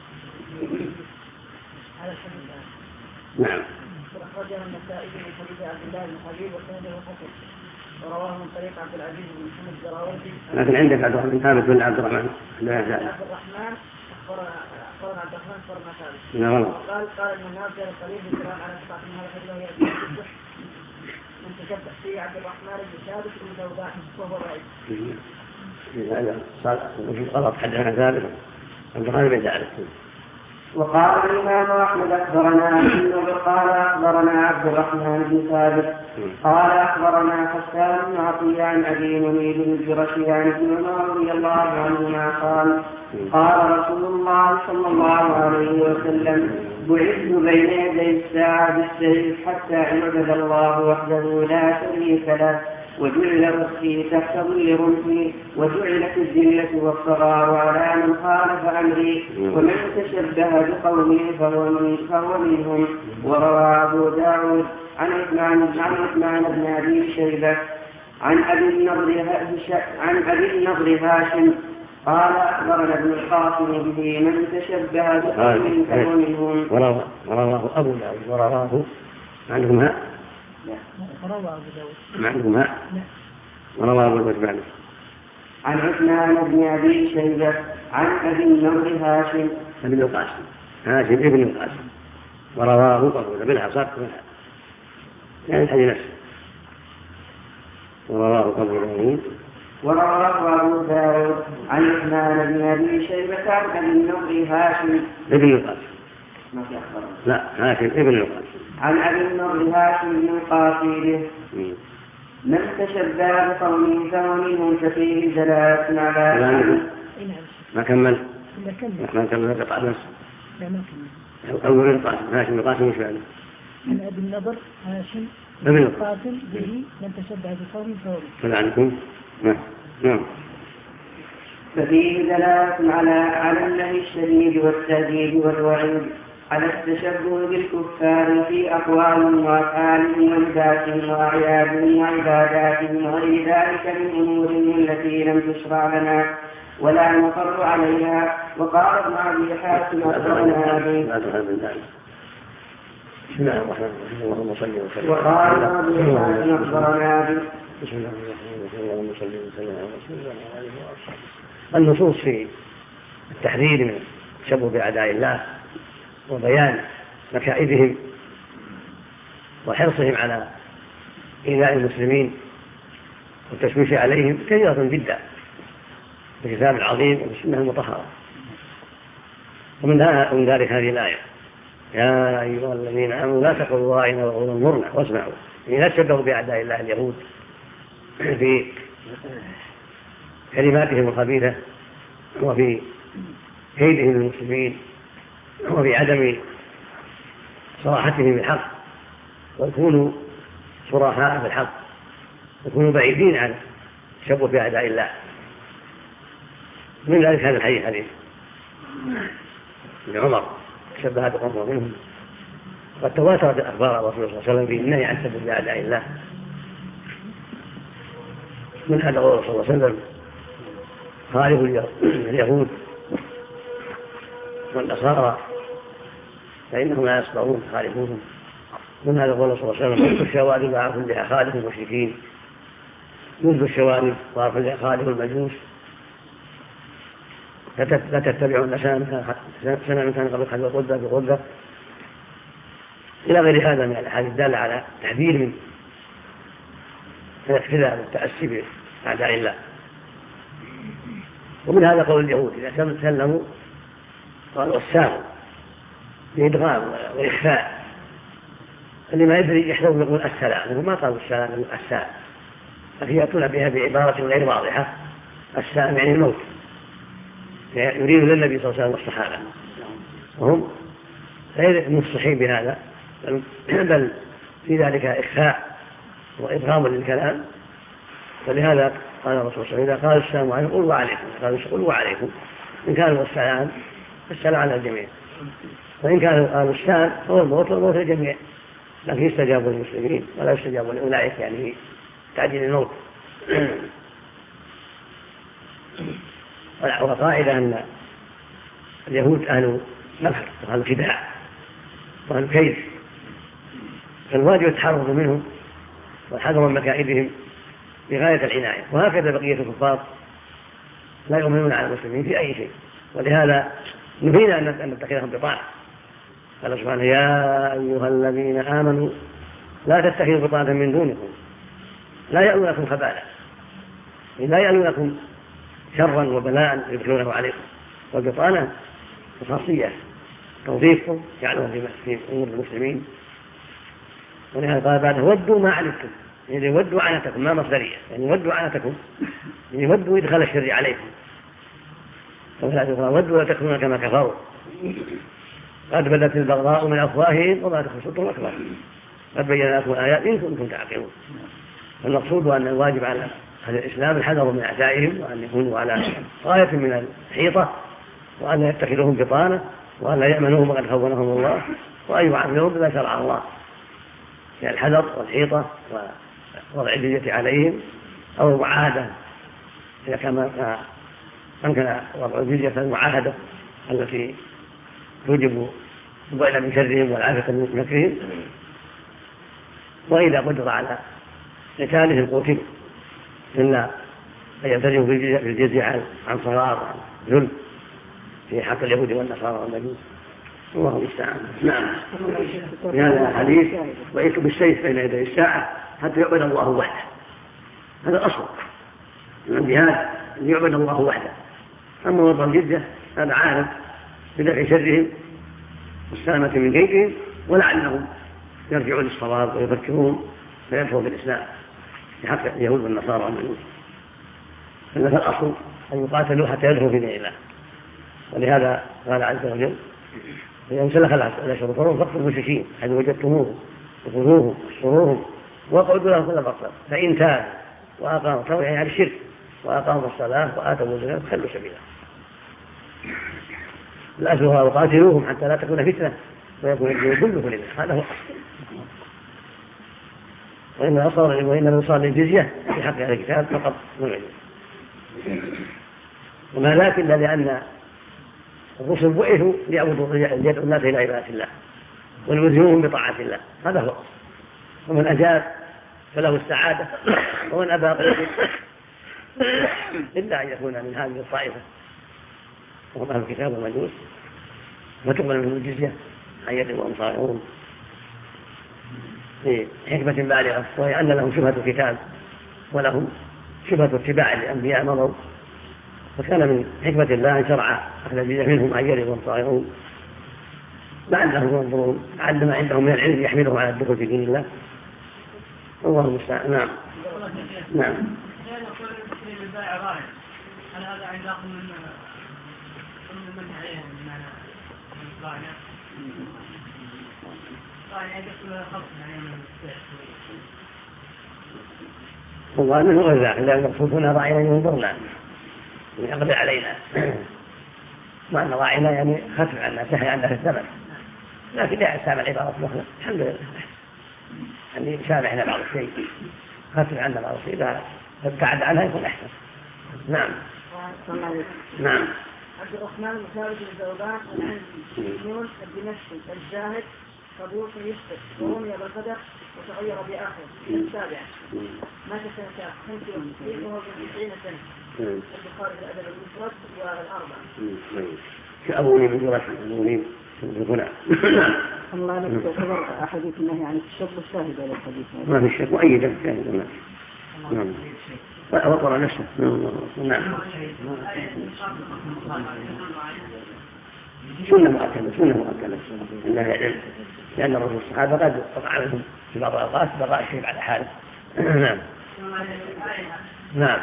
على الحديث نعم أخرجه النسائي من حديث عبد الله بن حبيب وسنده حسن ورواه من طريق عبد العزيز بن محمد الدراوردي. لكن عندك عبد الرحمن ثابت بن عبد الرحمن لا عبد الرحمن أخبرنا أخبرنا عبد الرحمن أخبرنا ثابت. نعم. قال قال ابن الناصر القريب بالكلام على صفات من هذا الحديث وهي الصح من تشبه فيه عبد الرحمن بن ثابت بن ذوبان وهو ضعيف. إذا صار غلط حدثنا ثابت عبد الرحمن بن ثابت. وقال الإمام أحمد أخبرنا أنه قال أخبرنا عبد الرحمن بن ثابت قال أخبرنا حسان بن عطية عن أبي منيب الجرشي عن ابن عمر رضي الله عنهما قال قال رسول الله صلى الله عليه وسلم بعثت بين يدي الساعة بالسيف حتى عبد الله وحده لا شريك له وجعل أختي تحت ظل رمحي وجعلت الذلة والصغار على من خالف أمري ومن تشبه بقومه فهو, من فهو منهم. وروى أبو داود عن عثمان بن أبي شيبة عن أبي النضر عن أبي النضر هاشم قال أخبرنا ابن القاسم به من تشبه بقومه فهو منهم. ورواه أبو داود ورواه عندهم ها روى أبو داود عندهم ها ورواه أبو داود عن عثمان بن أبي شيبة عن أبي النضر هاشم ابن القاسم هاشم ابن القاسم ورواه أبو داود بالحصاد يعني الحديث نفسه ورواه أبو داود ورواه أبو داود عن عثمان بن أبي شيبة عن أبي النضر هاشم ابن القاسم لا هاشم ابن القاسم عن أبي النضر هاشم بن قاسم من تشبه بقومه فهو منهم ففيه دلالة على ما كمل ما كمل قطع نفسه أول القاسم هاشم القاسم مش فعله عن أبي النضر هاشم ابن القاسم به من تشبه بقومه فهو فلعنكم نعم نعم ففيه دلالة على على النهي الشديد والتهديد والوعيد على التشبه بالكفار في أقوالهم وأفعالهم ولباسهم وأعيادهم وعباداتهم وغير ذلك من أمورهم التي لم تشرع لنا ولا نقر عليها. وقال ابن أبي حاتم أخبرنا أبي بسم الله الرحمن الرحيم اللهم صل وسلم وقال ابن أبي حاتم أخبرنا أبي بسم الله الرحمن الرحيم اللهم صل وسلم على رسول الله وعلى آله وصحبه. النصوص في التحذير من التشبه بأعداء الله وبيان مكائدهم وحرصهم على إيذاء المسلمين والتشويش عليهم كثيرة جدا في الكتاب العظيم والسنة المطهرة. ومن ذلك هذه الآية يا أيها الذين آمنوا لا تقولوا راعنا وقولوا انظرنا واسمعوا. يعني لا تشبهوا بأعداء الله اليهود في كلماتهم الخبيثة وفي كيدهم للمسلمين وفي عدم صراحتهم بالحق ويكونوا صراحاء بالحق ويكونوا بعيدين عن التشبه بأعداء الله. من ذلك هذا الحديث حديث ابن عمر تشبه بقوم منهم. قد تواترت أخبار الرسول صلى الله عليه وسلم في النهي عن التشبه بأعداء الله. من هذا قول صلى الله عليه وسلم خالف اليهود والنصارى فإنهم لا يصبرون خالفوهم. من هذا قول صلى الله عليه وسلم منذ الشوارب وعرف لها خالف المشركين منذ الشوارب وعرف لها خالف المجوس لا تتبعون سنة من كان قبل حد الغدة بغدة إلى غير هذا من الأحاديث الدالة على تحذير من الاقتداء والتأسي بأعداء الله. ومن هذا قول اليهود إذا سلموا قالوا السلام بإدغام وإخفاء اللي ما يدري يحذرون يقول السلام ما قالوا السلام يقول السلام لكن يأتون بها بعبارة غير واضحة السلام يعني الموت يريد للنبي صلى الله عليه وسلم والصحابة وهم غير مصلحين بهذا بل في ذلك إخفاء وإدغام للكلام. فلهذا قال الرسول صلى الله عليه وسلم إذا قال السلام عليكم قلوا عليكم قالوا قلوا عليكم إن كانوا السلام السلام على الجميع وإن كانوا قالوا السلام هو الموت والموت الجميع لكن يستجابوا للمسلمين ولا يستجابوا لأولئك يعني تعجيل الموت. وقاعدة أن اليهود أهل مكر وأهل خداع وأهل كيد فالواجب التحرر منهم والحذر من مكائدهم بغاية العناية. وهكذا بقية الكفار لا يؤمنون على المسلمين في أي شيء. ولهذا نهينا أن نتخذهم بطانة. قال سبحانه يا أيها الذين آمنوا لا تتخذوا بطانة من دونكم لا يألونكم خبالا لا يألونكم شرا وبلاء يدخلونه عليكم. والبطانة خاصية توظيفكم جعلهم في أمور المسلمين. ولهذا قال بعد ودوا ما عنتم، يعني ودوا عنتكم ما مصدرية، يعني ودوا عنتكم يعني ودوا إدخال الشر عليكم. ودوا لا تكونون كما كفروا قد بدت البغضاء من أفواههم وما تخفي صدورهم أكبر قد بينا لكم الآيات إن كنتم تعقلون. فالمقصود أن الواجب على أهل الإسلام الحذر من أعدائهم، وأن يكونوا على غاية من الحيطة، وأن لا يتخذوهم بطانة، وأن لا يأمنوهم وقد خونهم الله، وأن يعاملوهم بما شرع الله من الحذر والحيطة ووضع الجزية عليهم أو المعاهدة إذا كان أمكن وضع الجزية المعاهدة التي توجب البعد من شرهم والعافية من مكرهم. وإذا قدر على قتالهم قتلوا إلا أن يلتزموا بالجزية عن صغار وعن ذل في حق اليهود والنصارى والمجوس. الله المستعان. نعم. في هذا الحديث وإيكم بالسيف بين يدي الساعة حتى يعبد الله وحده. هذا الأصل من الجهاد أن يعبد الله وحده. أما وضع الجزية هذا عارف بدفع شرهم والسلامة من كيدهم، ولعلهم يرجعوا للصواب ويفكرون فيدخلوا في الإسلام في حق اليهود والنصارى والمجوس. فإن الأصل أن يقاتلوا حتى يدخلوا في دين الله. ولهذا قال عز وجل إذا سلخ الأشهر الحرم فاقتلوا المشركين حيث وجدتموهم وخذوهم واحصروهم واقعدوا لهم كل مرصد فإن تابوا وأقاموا الصلاة يعني الشرك وأقاموا الصلاة وآتوا الزكاة فخلوا سبيلهم. الأشهر وقاتلوهم حتى لا تكون فتنة ويكون الدين كله لله. هذا هو الأصل. وإنما صار وإنما صار للجزية في حق أهل الكتاب فقط من وما لكن إلا لأن الرسل بعثوا ليعبدوا ليدعوا الناس إلى عبادة الله ويلزموهم بطاعة الله. هذا هو الأصل. ومن أجاب فله السعادة ومن أبى فله إلا أن يكون من هذه الطائفة وهم أهل الكتاب والمجوس وتقبل منهم الجزية عن يد وهم صاغرون لحكمة بالغة، وهي أن لهم شبهة الكتاب ولهم شبهة اتباع الأنبياء مضوا، فكان من حكمة الله أن شرع أخذ الجزية منهم عن يد وهم صاغرون لعلهم ينظرون لعل ما عندهم من العلم يحملهم على الدخول في دين الله. الله المستعان. نعم. نعم. هل هذا عندكم من من من عليهم من الصانع؟ صانع يدخل خمس عليهم من والله من غير ذلك لا يقصدون راعينا ينظرنا يقضي علينا وأن راعينا يعني خفف عنا سهل عنا في الزمن، لكن لا يسامع العبارة الأخرى الحمد لله يعني يسامحنا بعض الشيء خفف عنا بعض الشيء إذا ابتعد عنها يكون أحسن. نعم. نعم. عبد الرحمن مشارك الزوجان العنزي يونس الدمشقي الزاهد صدوق يسقط ورمي بالقدر وتغير بآخر السابعة مات سنة خمسين وهو من تسعين سنة. البخاري في الأدب المفرد والأربعة. كأبوني من جرس أبوني من هنا. الله لك تعتبر أحاديث النهي عن التشبه شاهد على الحديث. ما في الشك مؤيدا شاهد الناس. نعم. وقرأ نفسه. نعم. سنة مؤكدة سنة مؤكدة إنها علم لأن الرسول الصحابة قد قطع منهم في بعض الأوقات بقاء الشيء بعد حاله. نعم. نعم.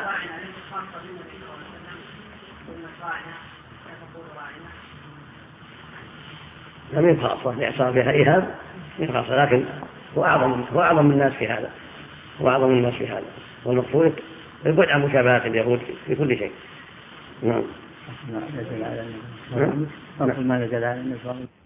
لم يبقى خاصة لإعصار بها إيهاب خاصة، لكن هو أعظم هو أعظم الناس في هذا هو أعظم الناس في هذا والمقصود البعد عن مشابهات اليهود في كل شيء. نعم. ما نزل على النبي